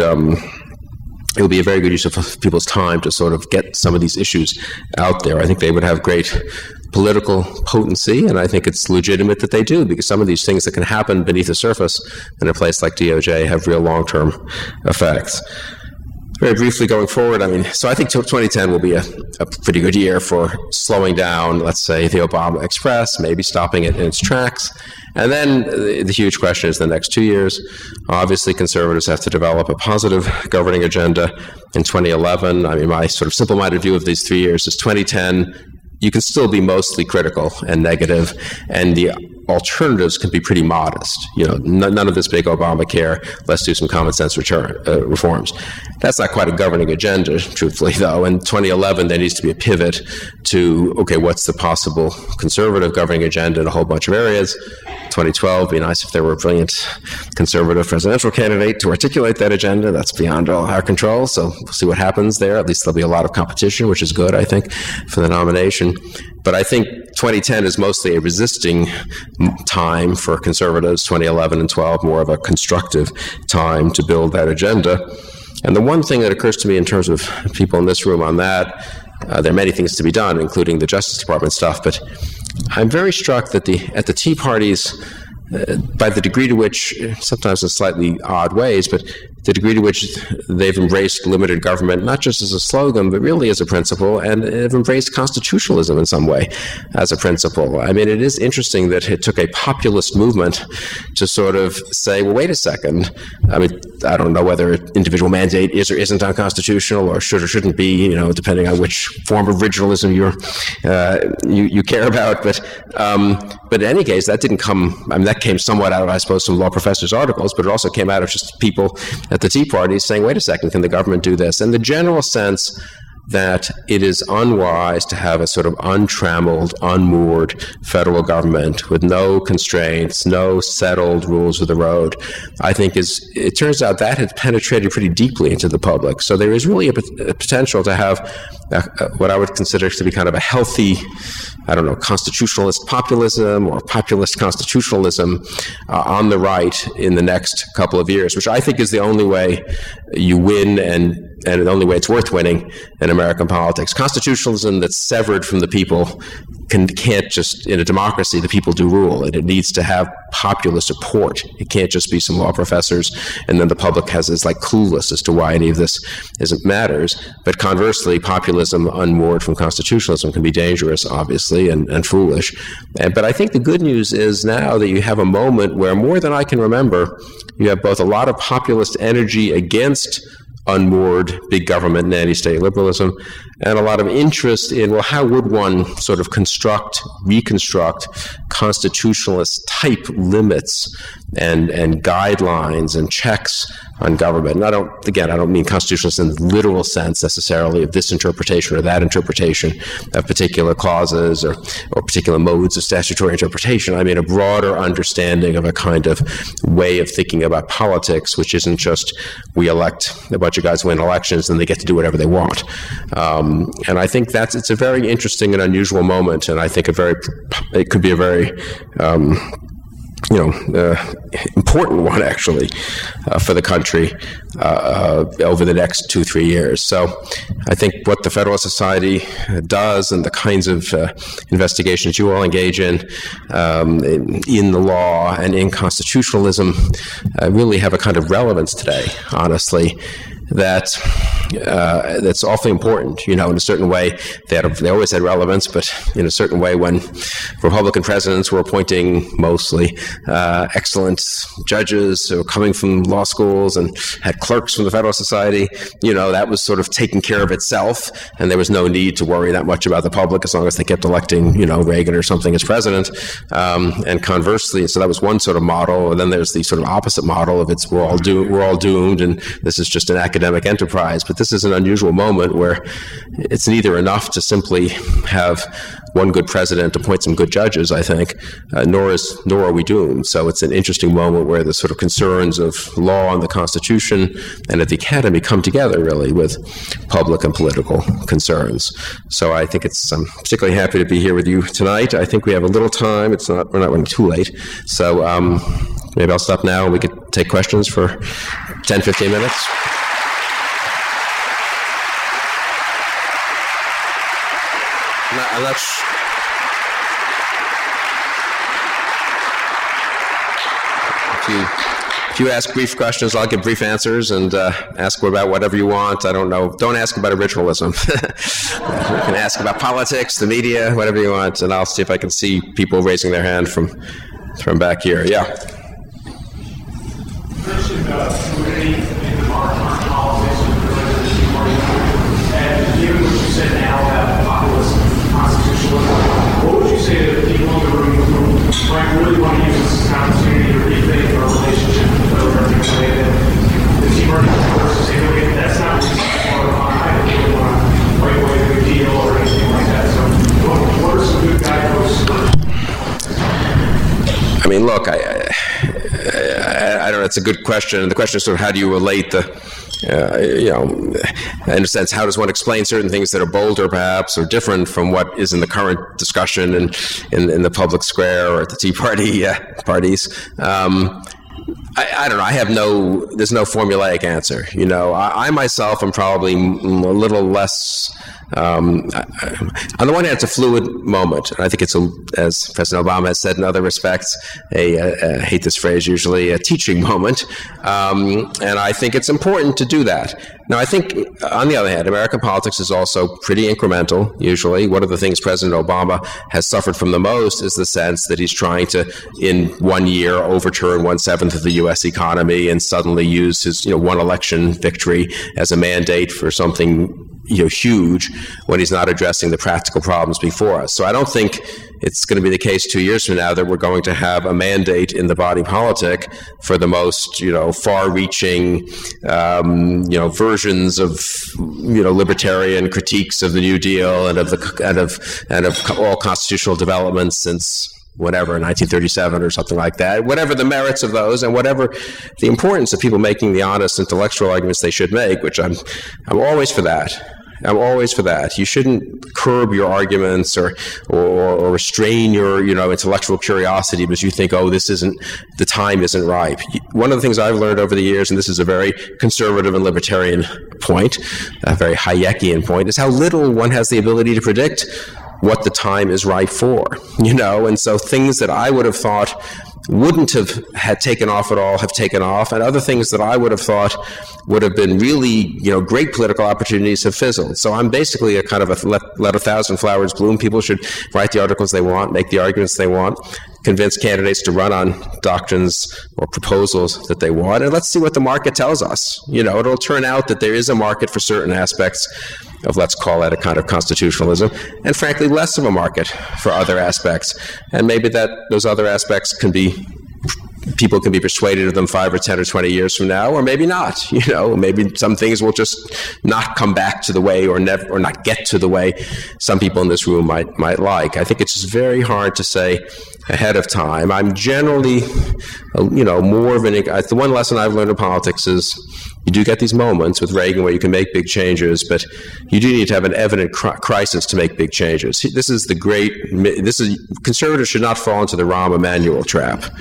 It would be a very good use of people's time to sort of get some of these issues out there. I think they would have great political potency, and I think it's legitimate that they do, because some of these things that can happen beneath the surface in a place like DOJ have real long-term effects. Very briefly going forward, so I think 2010 will be a pretty good year for slowing down, let's say, the Obama Express, maybe stopping it in its tracks. And then the huge question is the next 2 years. Obviously, conservatives have to develop a positive governing agenda in 2011. My sort of simple-minded view of these 3 years is 2010, you can still be mostly critical and negative, and the alternatives can be pretty modest. None of this big Obamacare, let's do some common sense reforms. That's not quite a governing agenda, truthfully, though. In 2011, there needs to be a pivot to, okay, what's the possible conservative governing agenda in a whole bunch of areas? 2012, it'd be nice if there were a brilliant conservative presidential candidate to articulate that agenda. That's beyond all our control, so we'll see what happens there. At least there'll be a lot of competition, which is good, I think, for the nomination. But I think 2010 is mostly a resisting time for conservatives, 2011 and 12, more of a constructive time to build that agenda. And the one thing that occurs to me in terms of people in this room on that, there are many things to be done, including the Justice Department stuff, but I'm very struck that at the Tea Parties, by the degree to which, sometimes in slightly odd ways, but the degree to which they've embraced limited government, not just as a slogan, but really as a principle, and have embraced constitutionalism in some way as a principle. It is interesting that it took a populist movement to sort of say, well, wait a second. I don't know whether an individual mandate is or isn't unconstitutional, or should or shouldn't be, depending on which form of originalism you care about. But in any case, that didn't come, that came somewhat out of, I suppose, some law professors' articles, but it also came out of just people at the Tea Party saying, wait a second, can the government do this? And the general sense that it is unwise to have a sort of untrammeled, unmoored federal government with no constraints, no settled rules of the road, I think it turns out that has penetrated pretty deeply into the public. So there is really a potential to have what I would consider to be kind of a healthy, constitutionalist populism or populist constitutionalism on the right in the next couple of years, which I think is the only way you win and the only way it's worth winning in American politics. Constitutionalism that's severed from the people can't just, in a democracy, the people do rule, and it needs to have popular support. It can't just be some law professors, and then the public is clueless as to why any of this matters. But conversely, populism unmoored from constitutionalism can be dangerous, obviously, and foolish. But I think the good news is now that you have a moment where, more than I can remember, you have both a lot of populist energy against unmoored big government and anti-state liberalism, and a lot of interest in, well, how would one sort of reconstruct constitutionalist type limits and guidelines and checks on government. And I don't mean constitutionalist in the literal sense necessarily of this interpretation or that interpretation of particular clauses or particular modes of statutory interpretation. I mean a broader understanding of a kind of way of thinking about politics, which isn't just we elect a bunch of guys who win elections and they get to do whatever they want. And I think it's a very interesting and unusual moment, and I think it could be a very important one, actually, for the country over the next 2-3 years. So I think what the Federalist Society does and the kinds of investigations you all engage in the law and in constitutionalism really have a kind of relevance today, honestly. that's awfully important. In a certain way, they always had relevance, but in a certain way, when Republican presidents were appointing mostly excellent judges who were coming from law schools and had clerks from the Federalist Society, that was sort of taking care of itself, and there was no need to worry that much about the public as long as they kept electing, Reagan or something as president. And conversely, so that was one sort of model, and then there's the sort of opposite model of we're all doomed, and this is just an academic enterprise. But this is an unusual moment where it's neither enough to simply have one good president appoint some good judges, I think, nor are we doomed. So it's an interesting moment where the sort of concerns of law and the Constitution and at the Academy come together, really, with public and political concerns. So I think I'm particularly happy to be here with you tonight. I think we have a little time. We're not running too late. So maybe I'll stop now and we could take questions for 10, 15 minutes. I'm not If you ask brief questions, I'll give brief answers, and ask about whatever you want. I don't know. Don't ask about originalism. You can ask about politics, the media, whatever you want, and I'll see if I can see people raising their hand from back here. Yeah. You mentioned fluidity in the foreign politics and given what you said now about populist constitutionalism, what would you say to the people in the room who might really want to use this as an opportunity to rethink our relationship with the federal government the way that the Tea Party supporters say, okay, that's not what we want to I don't really want to right away a good deal or anything like that. So what are some good guideposts? I mean, look, I don't know. It's a good question. The question is sort of how do you relate in a sense, how does one explain certain things that are bolder, perhaps, or different from what is in the current discussion in the public square or at the Tea Party parties? I don't know. There's no formulaic answer. I myself am probably a little less. On the one hand, it's a fluid moment. I think it's, as President Obama has said in other respects, I hate this phrase usually, a teaching moment. And I think it's important to do that. Now, I think, on the other hand, American politics is also pretty incremental, usually. One of the things President Obama has suffered from the most is the sense that he's trying to, in 1 year, overturn 1/7 of the U.S. economy and suddenly use his, one election victory as a mandate for something huge when he's not addressing the practical problems before us. So I don't think it's going to be the case 2 years from now that we're going to have a mandate in the body politic for the most, far-reaching, versions of, libertarian critiques of the New Deal and of all constitutional developments since whatever, 1937 or something like that, whatever the merits of those and whatever the importance of people making the honest intellectual arguments they should make, which I'm always for that. I'm always for that. You shouldn't curb your arguments or restrain your, intellectual curiosity because you think, the time isn't ripe. One of the things I've learned over the years, and this is a very conservative and libertarian point, a very Hayekian point, is how little one has the ability to predict what the time is ripe for, and so things that I would have thought wouldn't have had taken off at all have taken off, and other things that I would have thought would have been really, great political opportunities have fizzled. So I'm basically a kind of a let 1,000 flowers bloom. People should write the articles they want, make the arguments they want, convince candidates to run on doctrines or proposals that they want, and let's see what the market tells us. It'll turn out that there is a market for certain aspects of, let's call it, a kind of constitutionalism, and frankly less of a market for other aspects. And maybe that those other aspects people can be persuaded of them 5 or 10 or 20 years from now, or maybe not. Maybe some things will just not come back to the way or not get to the way some people in this room might like. I think it's just very hard to say ahead of time. I'm generally, more of the one lesson I've learned in politics is you do get these moments with Reagan where you can make big changes, but you do need to have an evident crisis to make big changes. Conservatives should not fall into the Rahm Emanuel trap,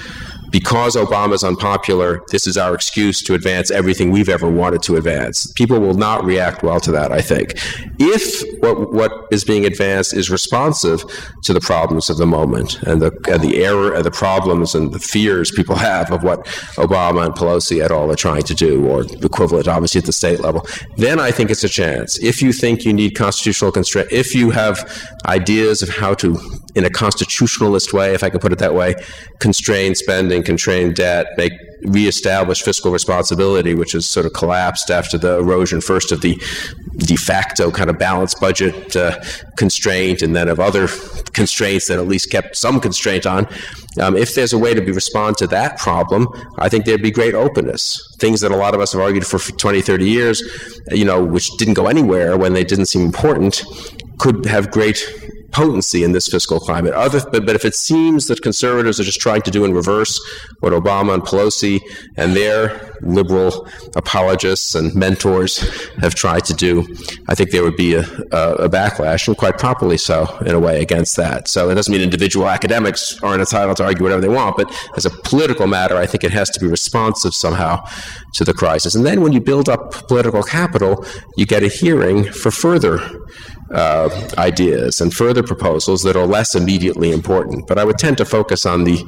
because Obama's unpopular, this is our excuse to advance everything we've ever wanted to advance. People will not react well to that, I think. If what is being advanced is responsive to the problems of the moment and the error and the problems and the fears people have of what Obama and Pelosi et al. Are trying to do, or equivalent, obviously, at the state level, then I think it's a chance. If you think you need constitutional constraint, if you have ideas of how to, in a constitutionalist way, if I can put it that way, constrain spending, constrain debt, reestablish fiscal responsibility, which has sort of collapsed after the erosion first of the de facto kind of balanced budget constraint, and then of other constraints that at least kept some constraint on. If there's a way to respond to that problem, I think there'd be great openness. Things that a lot of us have argued for 20, 30 years, which didn't go anywhere when they didn't seem important, could have great potency in this fiscal climate. But if it seems that conservatives are just trying to do in reverse what Obama and Pelosi and their liberal apologists and mentors have tried to do, I think there would be a backlash, and quite properly so, in a way, against that. So it doesn't mean individual academics aren't entitled to argue whatever they want, but as a political matter, I think it has to be responsive somehow to the crisis. And then when you build up political capital, you get a hearing for further ideas and further proposals that are less immediately important. But I would tend to focus on the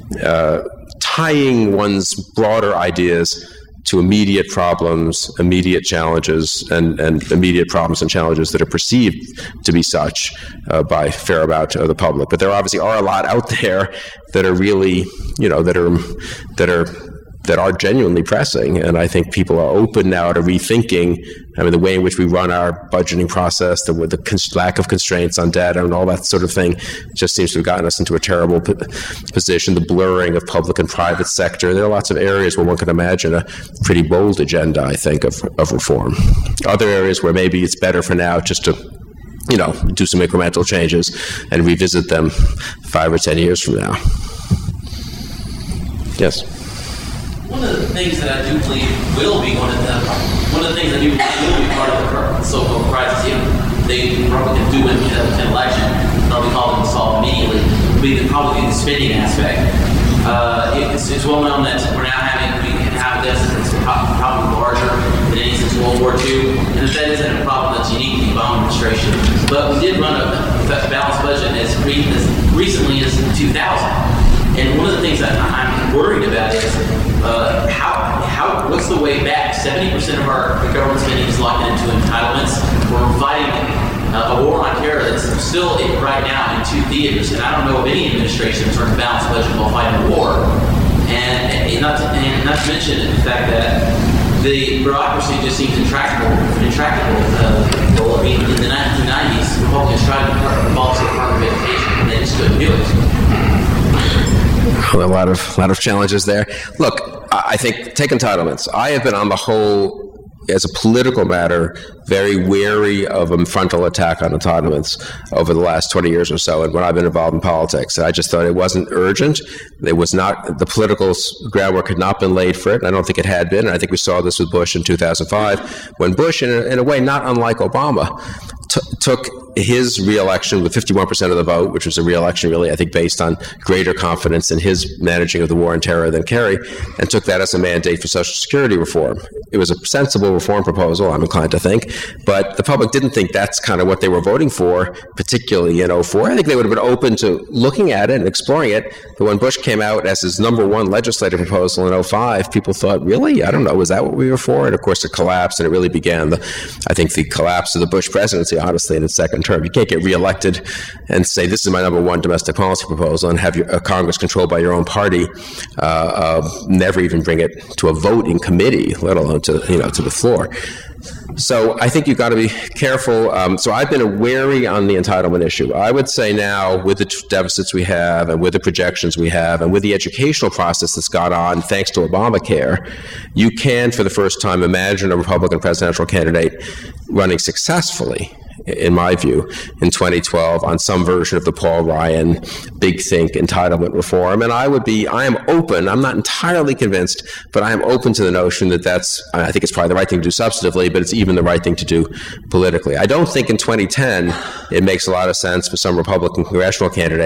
tying one's broader ideas to immediate problems, immediate challenges, and immediate problems and challenges that are perceived to be such by a fair amount of the public. But there obviously are a lot out there that are really, that are genuinely pressing, and I think people are open now to rethinking. The way in which we run our budgeting process, the lack of constraints on debt and all that sort of thing just seems to have gotten us into a terrible position. The blurring of public and private sector. There are lots of areas where one can imagine a pretty bold agenda, I think, of reform. Other areas where maybe it's better for now just to do some incremental changes and revisit them 5 or 10 years from now. Yes? One of the things that I do believe will be part of the so-called crisis, they probably can do in an election, probably call them to solve immediately, would be probably the spending aspect. It's well known that we have a deficit that's probably larger than any since World War II, and that isn't a problem that's unique to the Obama administration. But we did run a balanced budget as recently as 2000. And one of the things that I'm worried about is what's the way back? 70% of our government spending is locked into entitlements. We're fighting a war on terror that's still right now in 2 theaters, and I don't know of any administration that's run a balanced budget while fighting a war. And not to mention the fact that the bureaucracy just seems intractable. In the 1990s, Republicans tried to abolish the Department of Education, and they just couldn't do it. A lot of challenges there. Look, I think, take entitlements. I have been on the whole, as a political matter, very wary of a frontal attack on entitlements over the last 20 years or so, and when I've been involved in politics. I just thought it wasn't urgent. It was not, the political groundwork had not been laid for it, and I don't think it had been, and I think we saw this with Bush in 2005, when Bush, in a way not unlike Obama, took his re-election with 51% of the vote, which was a re-election really, I think, based on greater confidence in his managing of the war on terror than Kerry, and took that as a mandate for Social Security reform. It was a sensible reform proposal, I'm inclined to think, but the public didn't think that's kind of what they were voting for, particularly in 2004. I think they would have been open to looking at it and exploring it, but when Bush came out as his number one legislative proposal in 2005, people thought, really? I don't know, was that what we were for? And of course it collapsed, and it really began, I think, the collapse of the Bush presidency, honestly, in its second term. You can't get reelected and say, this is my number one domestic policy proposal, and have a Congress controlled by your own party, never even bring it to a vote in committee, let alone to the floor. So I think you've got to be careful. So I've been wary on the entitlement issue. I would say now, with the deficits we have and with the projections we have and with the educational process that's gone on thanks to Obamacare, you can, for the first time, imagine a Republican presidential candidate running successfully, in my view, in 2012 on some version of the Paul Ryan big think entitlement reform. And I am open, I'm not entirely convinced, but I am open to the notion that I think it's probably the right thing to do substantively, but it's even the right thing to do politically. I don't think in 2010 it makes a lot of sense for some Republican congressional candidate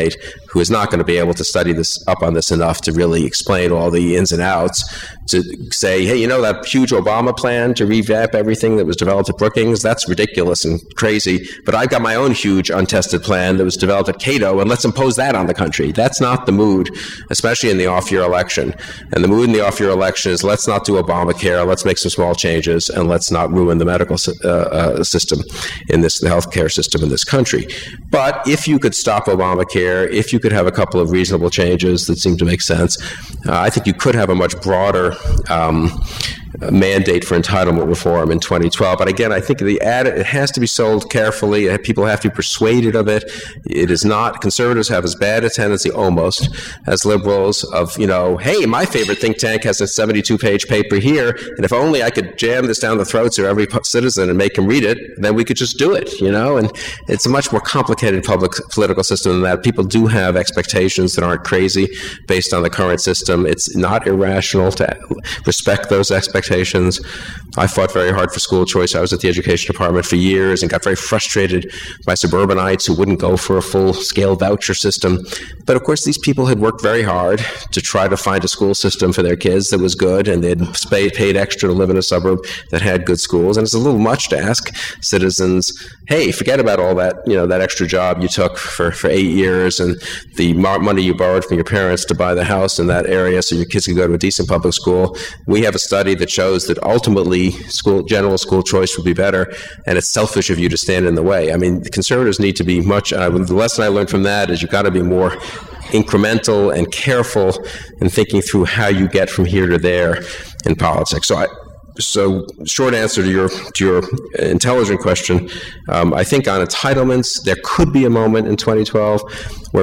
who is not going to be able to study this up on this enough to really explain all the ins and outs, to say, hey, that huge Obama plan to revamp everything that was developed at Brookings, that's ridiculous and crazy, but I've got my own huge untested plan that was developed at Cato, and let's impose that on the country. That's not the mood, especially in the off-year election. And the mood in the off-year election is, let's not do Obamacare, let's make some small changes, and let's not ruin the medical system in the healthcare system in this country. But if you could stop Obamacare, if you could have a couple of reasonable changes that seem to make sense, I think you could have a much broader mandate for entitlement reform in 2012. But again, I think it has to be sold carefully. People have to be persuaded of it. It is not, conservatives have as bad a tendency almost as liberals of, hey, my favorite think tank has a 72-page paper here, and if only I could jam this down the throats of every citizen and make them read it, then we could just do it, and it's a much more complicated political system than that. People do have expectations that aren't crazy based on the current system. It's not irrational to respect those expectations. I fought very hard for school choice. I was at the education department for years and got very frustrated by suburbanites who wouldn't go for a full-scale voucher system. But of course, these people had worked very hard to try to find a school system for their kids that was good, and they'd paid extra to live in a suburb that had good schools. And it's a little much to ask citizens, hey, forget about all that, that extra job you took for 8 years and the money you borrowed from your parents to buy the house in that area so your kids could go to a decent public school. We have a study that shows that ultimately general school choice would be better, and it's selfish of you to stand in the way. I mean, the conservatives need to be much, the lesson I learned from that is you've got to be more incremental and careful in thinking through how you get from here to there in politics. So short answer to your intelligent question, I think on entitlements, there could be a moment in 2012 where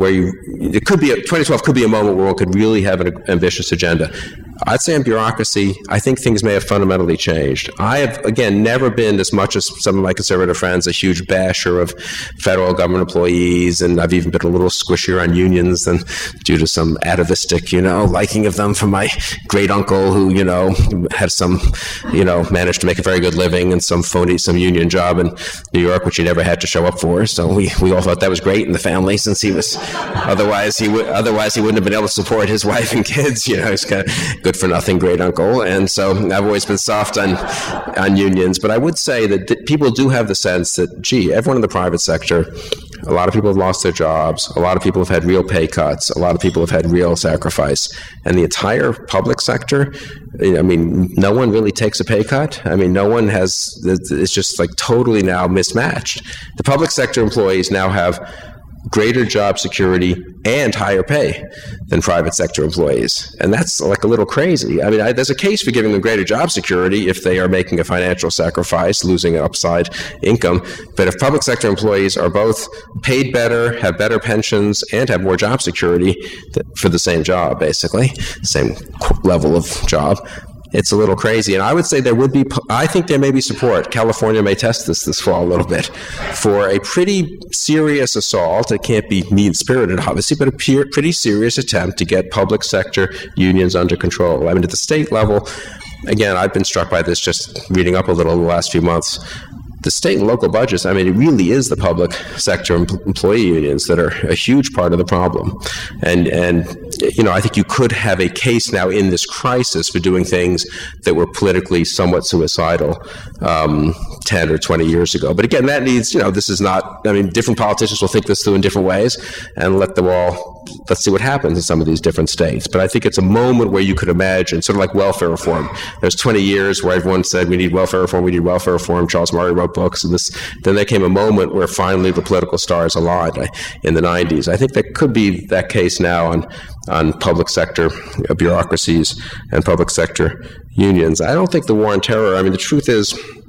2012 could be a moment where one could really have an ambitious agenda. I'd say in bureaucracy, I think things may have fundamentally changed. I have, again, never been, as much as some of my conservative friends, a huge basher of federal government employees, and I've even been a little squishier on unions than due to some atavistic, liking of them from my great uncle who, had some, managed to make a very good living in some union job in New York, which he never had to show up for. So we all thought that was great in the family, since he was, otherwise he wouldn't have been able to support his wife and kids. He's kind of good for nothing great uncle. And so I've always been soft on unions. But I would say that people do have the sense that, everyone in the private sector, a lot of people have lost their jobs. A lot of people have had real pay cuts. A lot of people have had real sacrifice. And the entire public sector, no one really takes a pay cut. No one has, it's just like totally now mismatched. The public sector employees now have greater job security and higher pay than private sector employees. And that's like a little crazy. There's a case for giving them greater job security if they are making a financial sacrifice, losing an upside income. But if public sector employees are both paid better, have better pensions, and have more job security for the same job, basically, same level of job, it's a little crazy. And I would say I think there may be support. California may test this fall a little bit for a pretty serious assault. It can't be mean-spirited, obviously, but a pretty serious attempt to get public sector unions under control. At the state level, again, I've been struck by this just reading up a little in the last few months. The state and local budgets, it really is the public sector employee unions that are a huge part of the problem. And I think you could have a case now in this crisis for doing things that were politically somewhat suicidal 10 or 20 years ago. But again, that needs, this is not, different politicians will think this through in different ways, and let's see what happens in some of these different states. But I think it's a moment where you could imagine, sort of like welfare reform. There's 20 years where everyone said, we need welfare reform, Charles Murray wrote books, and then there came a moment where finally the political stars aligned in the 90s. I think there could be that case now on public sector bureaucracies and public sector unions. I don't think the war on terror, the truth is,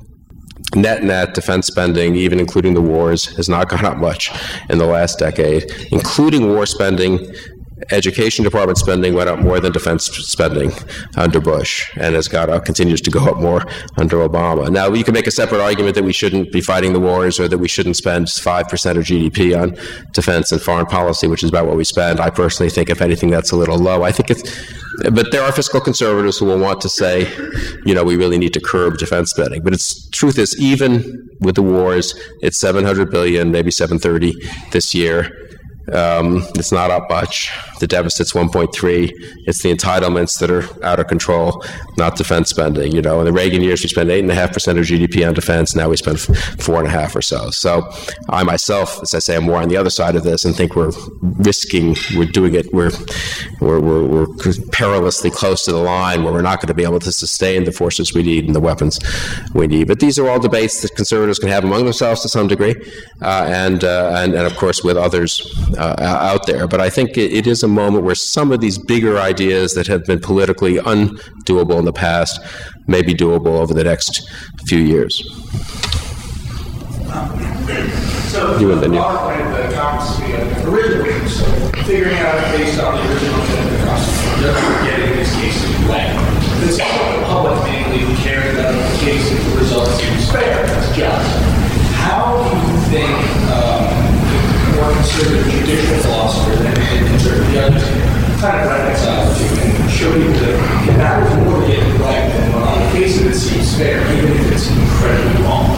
net defense spending, even including the wars, has not gone up much in the last decade. Including war spending, education department spending went up more than defense spending under Bush, and continues to go up more under Obama. Now, you can make a separate argument that we shouldn't be fighting the wars, or that we shouldn't spend 5% of GDP on defense and foreign policy, which is about what we spend. I personally think, if anything, that's a little low. But there are fiscal conservatives who will want to say, we really need to curb defense spending. But truth is, even with the wars, it's $700 billion, maybe $730 this year. It's not up much. The deficit's 1.3. It's the entitlements that are out of control, not defense spending. In the Reagan years, we spent 8.5% of GDP on defense. Now we spend 4.5% or so. So I myself, as I say, I'm more on the other side of this and think we're doing it. We're perilously close to the line where we're not going to be able to sustain the forces we need and the weapons we need. But these are all debates that conservatives can have among themselves to some degree, and of course with others out there. But I think it is a moment where some of these bigger ideas that have been politically undoable in the past may be doable over the next few years. So, you and then you. The conference originally, so figuring out based on the original agenda of the Constitution, getting this case to play. It's the public mainly caring that the case results seems fair, it's just. How do you think more conservative judicial philosopher than conservative judges kind of reconcile the two and show people that it matters more to get it right than on the face of it seems fair, even if it's incredibly wrong?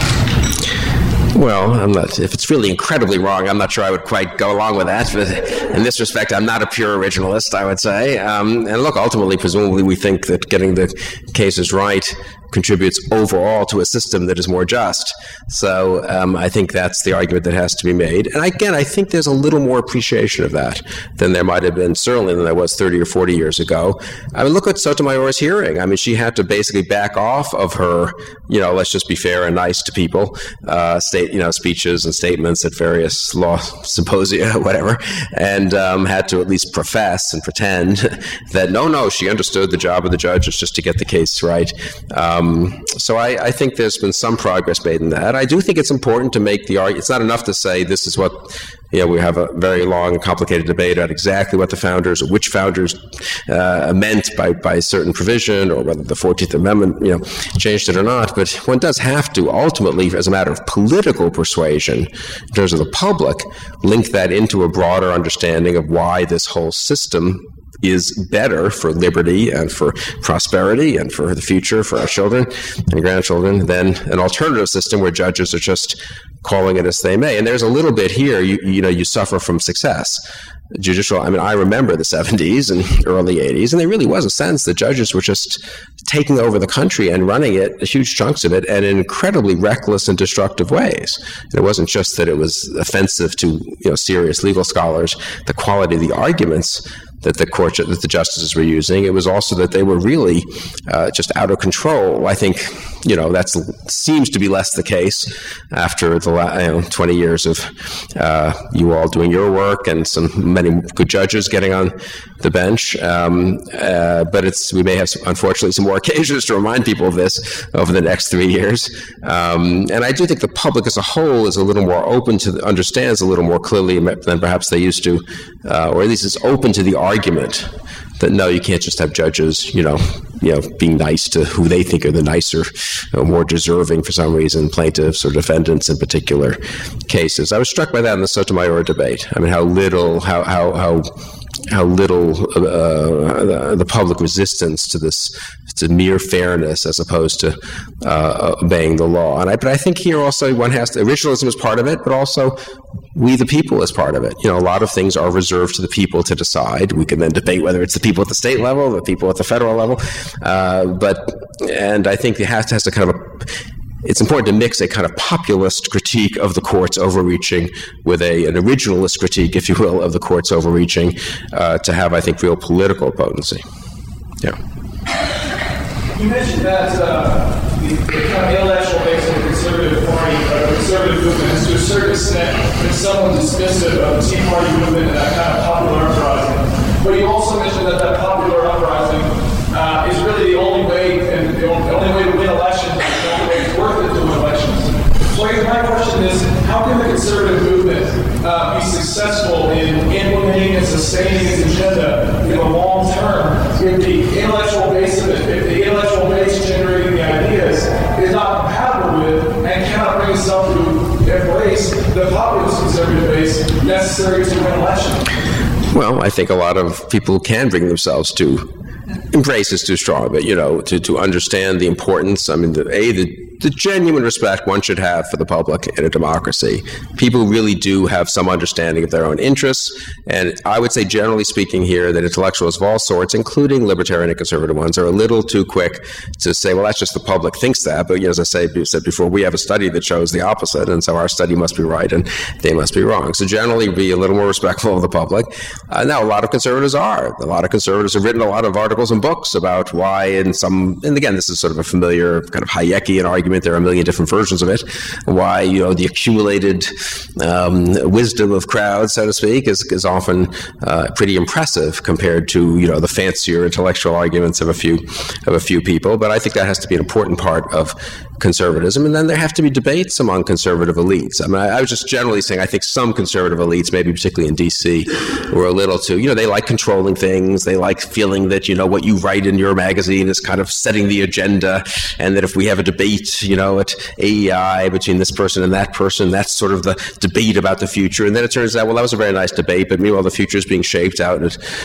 Well, if it's really incredibly wrong, I'm not sure I would quite go along with that. But in this respect, I'm not a pure originalist, I would say. And look, ultimately, presumably, we think that getting the cases right contributes overall to a system that is more just. So I think that's the argument that has to be made. And again, I think there's a little more appreciation of that than there might have been, certainly than there was 30 or 40 years ago. I mean, look at Sotomayor's hearing. I mean, she had to basically back off of her, let's just be fair and nice to people, speeches and statements at various law symposia, whatever, and had to at least profess and pretend that no, she understood the job of the judge is just to get the case right. So I think there's been some progress made in that. I do think it's important to make the argument. It's not enough to say this is what, we have a very long and complicated debate about exactly what the founders or which founders meant by a certain provision or whether the 14th Amendment, changed it or not. But one does have to ultimately, as a matter of political persuasion, in terms of the public, link that into a broader understanding of why this whole system is better for liberty and for prosperity and for the future for our children and grandchildren than an alternative system where judges are just calling it as they may. And there's a little bit here, you suffer from success. I remember the 70s and early 80s, and there really was a sense that judges were just taking over the country and running it, huge chunks of it, and in incredibly reckless and destructive ways. And it wasn't just that it was offensive to serious legal scholars, the quality of the arguments that the justices were using. It was also that they were really just out of control. I think that seems to be less the case after the 20 years of you all doing your work and many good judges getting on the bench. But we may have, unfortunately, some more occasions to remind people of this over the next 3 years. And I do think the public as a whole is a little more open understands a little more clearly than perhaps they used to, or at least is open to the argument that no, you can't just have judges, being nice to who they think are the nicer, more deserving for some reason, plaintiffs or defendants in particular cases. I was struck by that in the Sotomayor debate. I mean, how little the public resistance to this, to mere fairness as opposed to obeying the law. But I think here also originalism is part of it, but also we the people is part of it. A lot of things are reserved to the people to decide. We can then debate whether it's the people at the state level, the people at the federal level. And I think it has to kind of it's important to mix a kind of populist critique of the court's overreaching with an originalist critique, if you will, of the court's overreaching to have, I think, real political potency. Yeah. You mentioned that the kind of intellectual base of the conservative party, the conservative movement, is to a certain extent been somewhat dismissive of the Tea Party movement and that kind of popular uprising. But you also mentioned that popular uprising is really the only way, and the only way to win elections, and the only way it's worth it to win elections. So I guess my question is, how can the conservative movement be successful in implementing and sustaining its agenda in the long term if the intellectual base of it, if the intellectual base generating the ideas is not compatible with and cannot bring itself to embrace the populist conservative base necessary to win elections? Well, I think a lot of people can bring themselves to embrace is too strong, but to understand the importance. I mean, the the genuine respect one should have for the public in a democracy. People really do have some understanding of their own interests, and I would say, generally speaking here, that intellectuals of all sorts, including libertarian and conservative ones, are a little too quick to say, well, that's just the public thinks that. But as I said before, we have a study that shows the opposite, and so our study must be right and they must be wrong. So generally be a little more respectful of the public. Now, a lot of conservatives are. A lot of conservatives have written a lot of articles and books about why, and again, this is sort of a familiar kind of Hayekian argument. There are a million different versions of it. Why, the accumulated wisdom of crowds, so to speak, is often pretty impressive compared to, the fancier intellectual arguments of a few people. But I think that has to be an important part of conservatism. And then there have to be debates among conservative elites. I mean, I was just generally saying I think some conservative elites, maybe particularly in D.C., were a little too, they like controlling things. They like feeling that, what you write in your magazine is kind of setting the agenda, and that if we have a debate, at AEI between this person and that person, that's sort of the debate about the future. And then it turns out, well, that was a very nice debate, but meanwhile the future is being shaped out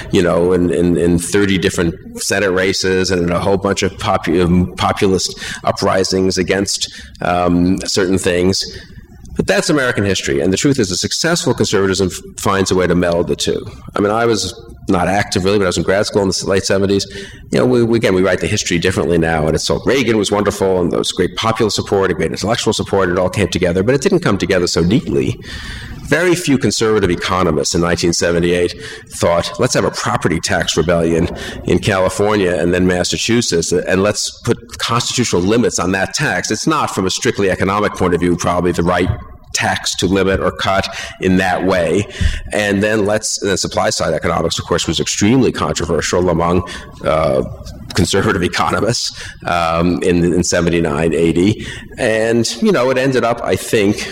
in 30 different Senate races and a whole bunch of populist uprisings against certain things. But that's American history, and the truth is that successful conservatism finds a way to meld the two. I mean, I was not active really, but I was in grad school in the late 70s. We write the history differently now, and it's so Reagan was wonderful, and there was great popular support and great intellectual support, and it all came together, but it didn't come together so neatly. Very few conservative economists in 1978 thought, let's have a property tax rebellion in California and then Massachusetts, and let's put constitutional limits on that tax. It's not, from a strictly economic point of view, probably the right tax to limit or cut in that way. And then supply side economics, of course, was extremely controversial among conservative economists in 79, 80. And, it ended up, I think,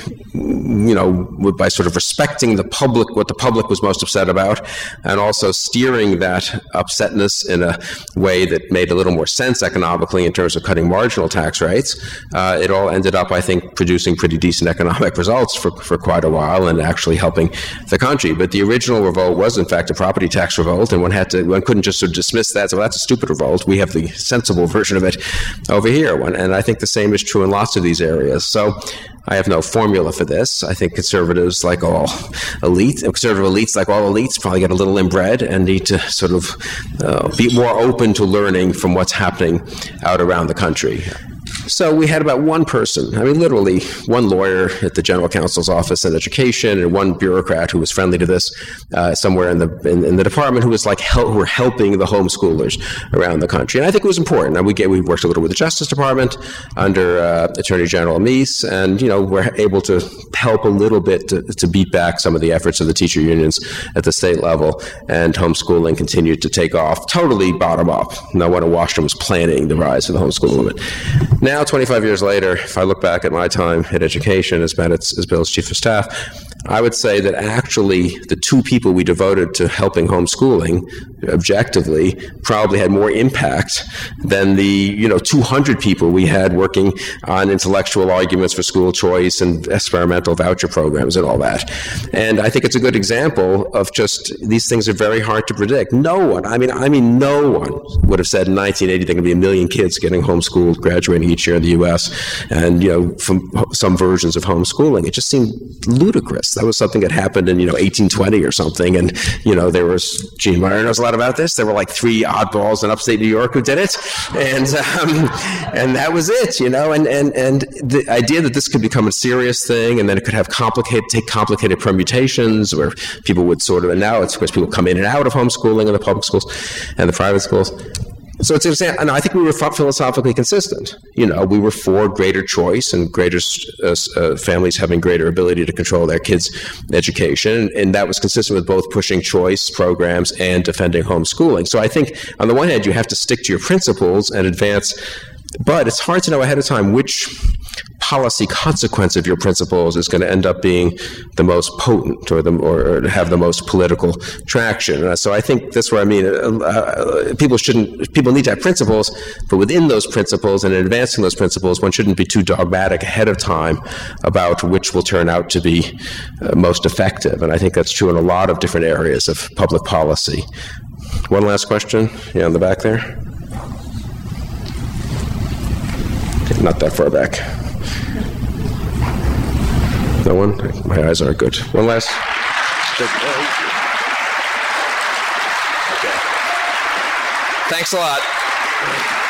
by sort of respecting the public, what the public was most upset about, and also steering that upsetness in a way that made a little more sense economically in terms of cutting marginal tax rates. It all ended up, I think, producing pretty decent economic results for quite a while and actually helping the country. But the original revolt was, in fact, a property tax revolt, and one couldn't just sort of dismiss that. So that's a stupid revolt. We have the sensible version of it over here. And I think the same is true in lots of these areas. So I have no formula for this. I think conservatives, like all elites, conservative elites, like all elites, probably get a little inbred and need to sort of be more open to learning from what's happening out around the country. So we had about one person, literally one lawyer at the general counsel's office in education, and one bureaucrat who was friendly to this somewhere in the department, who was who were helping the homeschoolers around the country. And I think it was important. And we worked a little with the Justice Department under Attorney General Meese, and we're able to help a little bit to beat back some of the efforts of the teacher unions at the state level. And homeschooling continued to take off, totally bottom up. No one in Washington was planning the rise of the homeschool movement. Now, 25 years later, if I look back at my time in education as Bill's chief of staff, I would say that actually the two people we devoted to helping homeschooling objectively probably had more impact than the 200 people we had working on intellectual arguments for school choice and experimental voucher programs and all that. And I think it's a good example of just these things are very hard to predict. No one would have said in 1980 there could be 1 million kids getting homeschooled, graduating each year in the U.S. and from some versions of homeschooling. It just seemed ludicrous. That was something that happened in 1820 or something, and there was, Gene Meyer knows a lot about this, there were like 3 oddballs in upstate New York who did it, and that was it, and the idea that this could become a serious thing, and then it could have complicated permutations where people would and now it's, of course, people come in and out of homeschooling in the public schools and the private schools. So it's interesting, and I think we were philosophically consistent. We were for greater choice and greater families having greater ability to control their kids' education, and that was consistent with both pushing choice programs and defending homeschooling. So I think, on the one hand, you have to stick to your principles and advance, but it's hard to know ahead of time which policy consequence of your principles is going to end up being the most potent or have the most political traction. So I think that's what I mean. People need to have principles, but within those principles and in advancing those principles, one shouldn't be too dogmatic ahead of time about which will turn out to be most effective. And I think that's true in a lot of different areas of public policy. One last question, in the back there. Not that far back. No one? My eyes aren't good. One last. Okay. Thanks a lot.